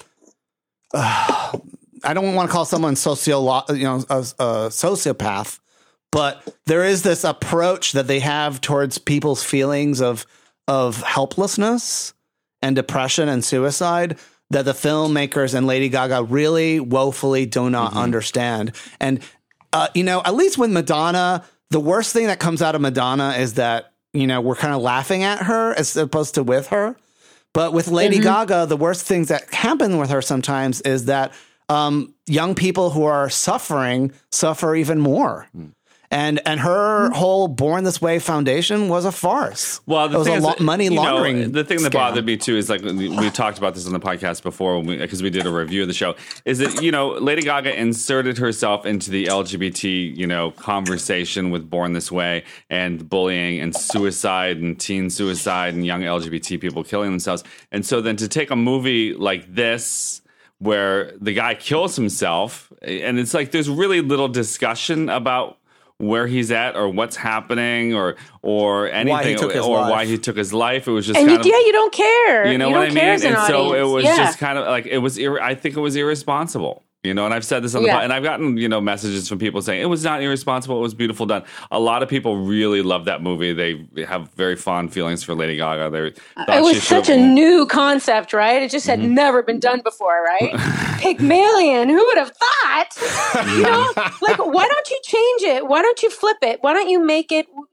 I don't want to call someone a sociopath, but there is this approach that they have towards people's feelings of helplessness and depression and suicide that the filmmakers and Lady Gaga really woefully do not understand. And, at least with Madonna, the worst thing that comes out of Madonna is that, we're kind of laughing at her as opposed to with her. But with Lady Gaga, the worst things that happen with her sometimes is that young people who are suffering suffer even more. And her whole Born This Way foundation was a farce. Well, the thing is, money laundering. The thing that bothered me too is like we talked about this on the podcast before because we did a review of the show. Is that Lady Gaga inserted herself into the LGBT conversation with Born This Way and bullying and suicide and teen suicide and young LGBT people killing themselves. And so then to take a movie like this, where the guy kills himself, and it's like there's really little discussion about where he's at or what's happening or anything why he took his life. It was just you don't care. You know what I mean? And so it was just kind of like I think it was irresponsible. And I've said this on the pod, and I've gotten, messages from people saying it was not irresponsible, it was beautiful done. A lot of people really love that movie. They have very fond feelings for Lady Gaga. It was such a new concept, right? It just had never been done before, right? Pygmalion, who would have thought? Like, why don't you change it? Why don't you flip it? Why don't you make it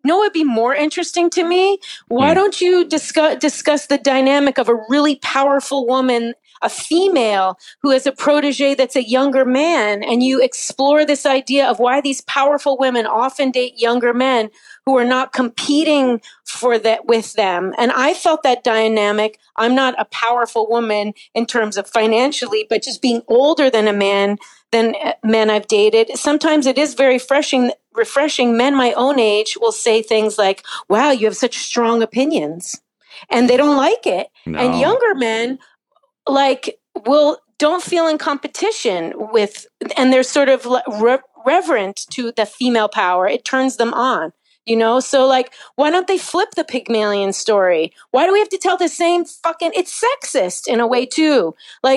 know it'd be more interesting to me? Why don't you discuss the dynamic of a really powerful woman, a female who has a protege that's a younger man, and you explore this idea of why these powerful women often date younger men who are not competing for that with them. And I felt that dynamic. I'm not a powerful woman in terms of financially, but just being older than men I've dated. Sometimes it is very refreshing. Men my own age will say things like, wow, you have such strong opinions. And they don't like it. No. And younger men don't feel in competition with, and they're sort of reverent to the female power. It turns them on. So why don't they flip the Pygmalion story? Why do we have to tell the same it's sexist in a way too.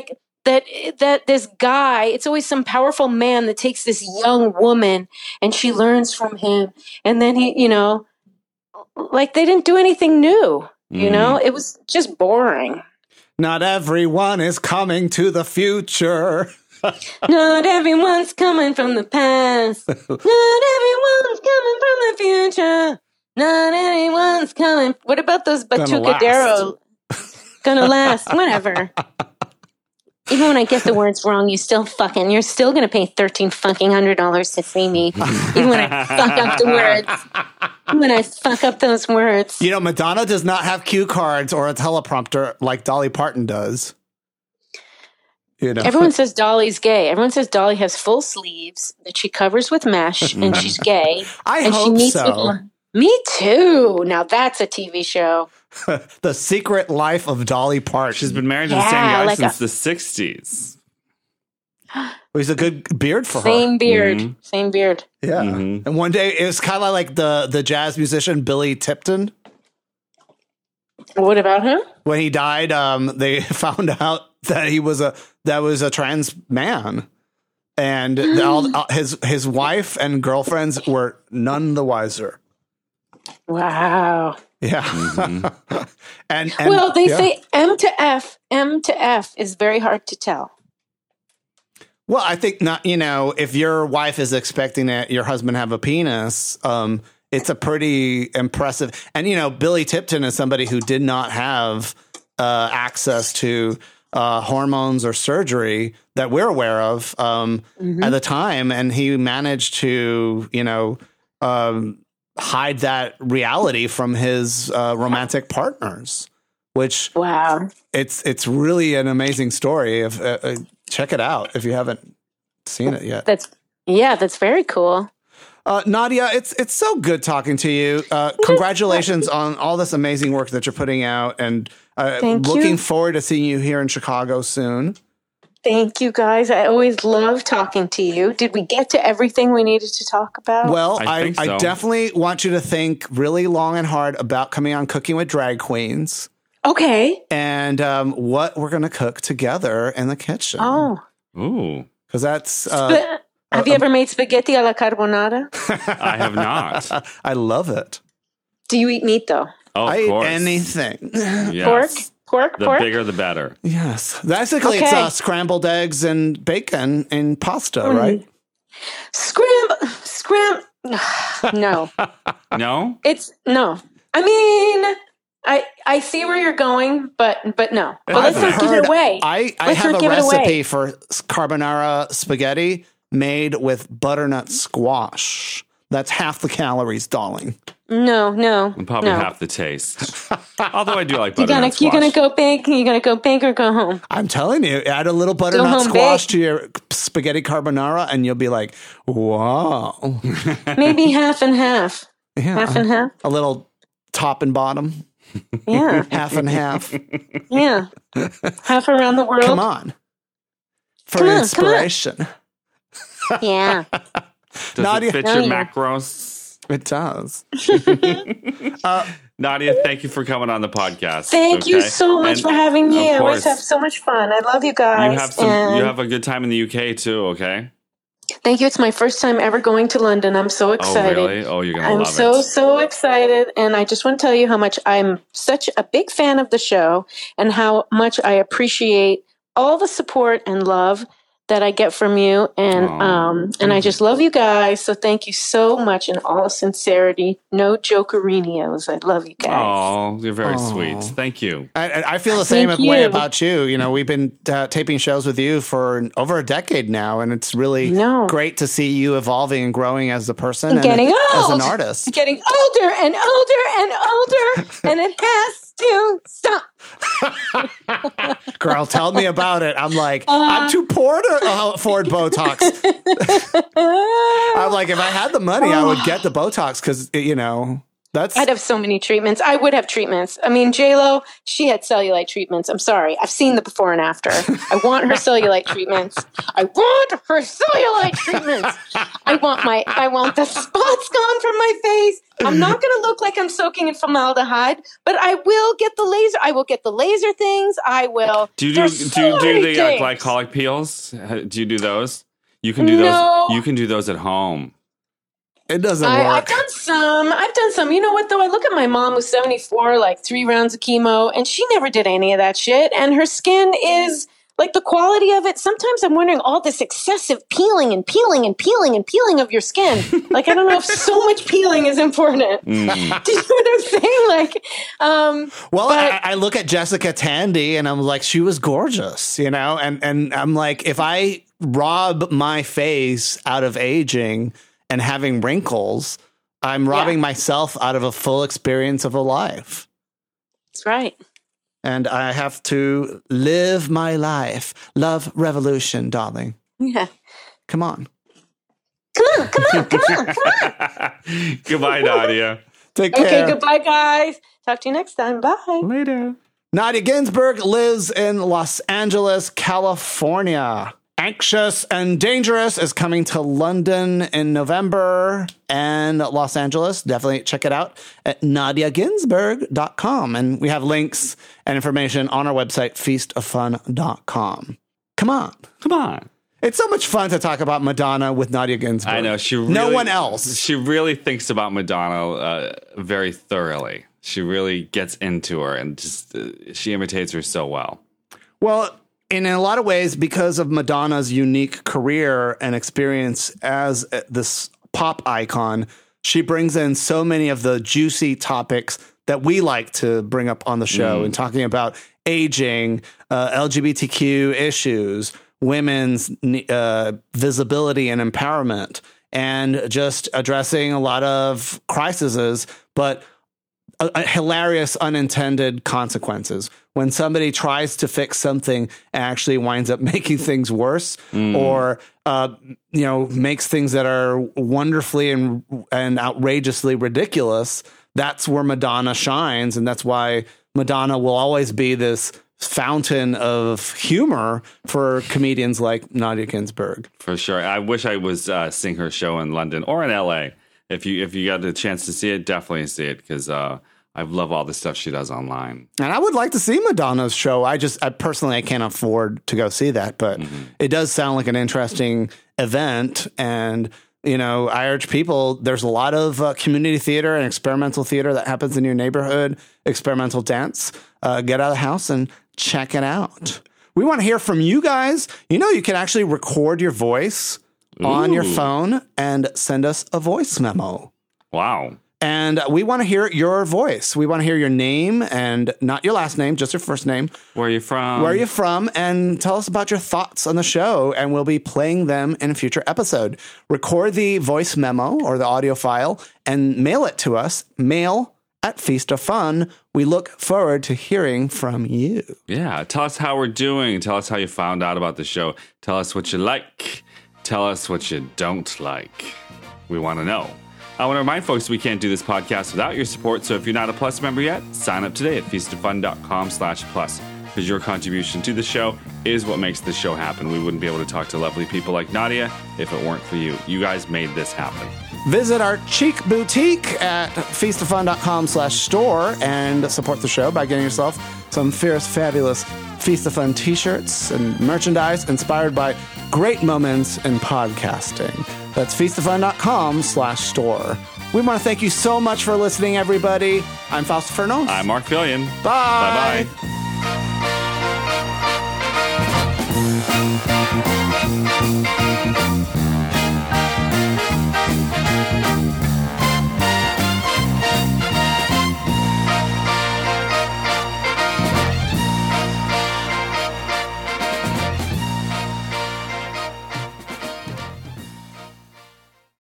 That this guy, it's always some powerful man that takes this young woman and she learns from him. And then he, they didn't do anything new, it was just boring. Not everyone is coming to the future. Not everyone's coming from the past. Not everyone's coming from the future. Not everyone's coming. What about those Batucadero? Gonna last. Whatever. Even when I get the words wrong, you're still going to pay $1,300 to see me. Even when I fuck up the words. When I fuck up those words. Madonna does not have cue cards or a teleprompter like Dolly Parton does. Everyone says Dolly's gay. Everyone says Dolly has full sleeves that she covers with mesh and she's gay. I hope so. Me too. Now that's a TV show. The Secret Life of Dolly Parton. She's been married to the same guy since the 60s. He's a good beard for her. Same beard. Mm-hmm. Same beard. Yeah. Mm-hmm. And one day it was kind of like the jazz musician Billy Tipton. What about him? When he died, they found out that he was a trans man, and his wife and girlfriends were none the wiser. Wow. Yeah. Mm-hmm. and they say M to F is very hard to tell. Well, I think not. If your wife is expecting that your husband have a penis, it's a pretty impressive. And Billy Tipton is somebody who did not have access to hormones or surgery that we're aware of at the time, and he managed to hide that reality from his romantic partners. Which it's really an amazing story. Check it out if you haven't seen it yet. That's very cool. Nadia, it's so good talking to you. Congratulations on all this amazing work that you're putting out, and looking forward to seeing you here in Chicago soon. Thank you, guys. I always love talking to you. Did we get to everything we needed to talk about? Well, I definitely want you to think really long and hard about coming on Cooking with Drag Queens. Okay. And what we're going to cook together in the kitchen. Oh. Ooh. Because that's... have you ever made spaghetti alla carbonara? I have not. I love it. Do you eat meat, though? Oh, I of course. eat anything. Yes. Pork? The bigger, the better. Yes. Basically, it's scrambled eggs and bacon in pasta, right? No. No? No. I mean... I see where you're going, but no. But let's not give it away. I have a recipe for carbonara spaghetti made with butternut squash. That's half the calories, darling. No. And probably half the taste. Although I do like butternut squash. You're gonna go big. You're gonna go big or go home. I'm telling you, add a little butternut squash to your spaghetti carbonara, and you'll be like, wow. Maybe half and half. Yeah, half and half. A little top and bottom. Yeah. Half and half. Yeah. Half around the world. Come on. For inspiration. Yeah. Does Nadia, it fit your macros? It does. Nadia, thank you for coming on the podcast. Thank you so much for having me. I always have so much fun. I love you guys. You have a good time in the UK too, okay? Thank you. It's my first time ever going to London. I'm so excited. Oh, really? Oh, you're going to love it. I'm so excited. And I just want to tell you how much I'm such a big fan of the show and how much I appreciate all the support and love that I get from you, and I just love you guys. So thank you so much in all sincerity. No jokerinios. I love you guys. Oh, you're very sweet. Thank you. I feel the same way about you. You know, we've been taping shows with you for over a decade now, and it's really great to see you evolving and growing as a person and getting old, as an artist. Getting older and older and older, and it has to stop. Girl, tell me about it. I'm like, I'm too poor to afford Botox. I'm like, if I had the money, I would get the Botox because, you know, I'd have so many treatments. I would have treatments. I mean, J-Lo, she had cellulite treatments. I'm sorry. I've seen the before and after. I want her cellulite treatments. I want the spots gone from my face. I'm not going to look like I'm soaking in formaldehyde, but I will get the laser. I will get the laser things. I will. Do you do the glycolic peels? Do you do those? You can do those. You can do those at home. It doesn't work. I've done some. You know what, though? I look at my mom who's 74, like 3 rounds of chemo, and she never did any of that shit. And her skin is, like, the quality of it. Sometimes I'm wondering all this excessive peeling and peeling and peeling and peeling of your skin. Like, I don't know if so much peeling is important. Do you know what I'm saying? Like, I look at Jessica Tandy, and I'm like, she was gorgeous, you know? And I'm like, if I rob my face out of aging and having wrinkles, I'm robbing myself out of a full experience of a life. That's right. And I have to live my life. Love revolution, darling. Yeah. Come on. Come on. Goodbye, Nadia. Take care. Okay, goodbye, guys. Talk to you next time. Bye. Later. Nadia Ginsburg lives in Los Angeles, California. Anxious and Dangerous is coming to London in November and Los Angeles. Definitely check it out at NadiaGinsburg.com. And we have links and information on our website, feastoffun.com. Come on. It's so much fun to talk about Madonna with Nadia Ginsburg. I know. No one else. She really thinks about Madonna very thoroughly. She really gets into her and just she imitates her so well. Well, in a lot of ways, because of Madonna's unique career and experience as this pop icon, she brings in so many of the juicy topics that we like to bring up on the show and talking about aging, LGBTQ issues, women's visibility and empowerment, and just addressing a lot of crises, but hilarious unintended consequences. When somebody tries to fix something and actually winds up making things worse, or makes things that are wonderfully and outrageously ridiculous, that's where Madonna shines, and that's why Madonna will always be this fountain of humor for comedians like Nadia Ginsburg. For sure. I wish I was seeing her show in London or in LA. If you got the chance to see it, definitely see it, because I love all the stuff she does online. And I would like to see Madonna's show. I personally, I can't afford to go see that, but it does sound like an interesting event. And, you know, I urge people, there's a lot of community theater and experimental theater that happens in your neighborhood, experimental dance. Get out of the house and check it out. We want to hear from you guys. You know, you can actually record your voice on your phone and send us a voice memo. Wow. And we want to hear your voice. We want to hear your name, and not your last name, just your first name. Where are you from? And tell us about your thoughts on the show, and we'll be playing them in a future episode. Record the voice memo or the audio file and mail it to us. Mail at Feast of Fun. We look forward to hearing from you. Yeah. Tell us how we're doing. Tell us how you found out about the show. Tell us what you like. Tell us what you don't like. We want to know. I want to remind folks we can't do this podcast without your support, so if you're not a Plus member yet, sign up today at feastoffun.com/plus, because your contribution to the show is what makes the show happen. We wouldn't be able to talk to lovely people like Nadia if it weren't for you. You guys made this happen. Visit our Cheek Boutique at feastoffun.com/store and support the show by getting yourself some fierce, fabulous Feast of Fun t-shirts and merchandise inspired by great moments in podcasting. That's feastoffun.com/store. We want to thank you so much for listening, everybody. I'm Fausto Fernos. I'm Mark Fillion. Bye. Bye-bye. Bye.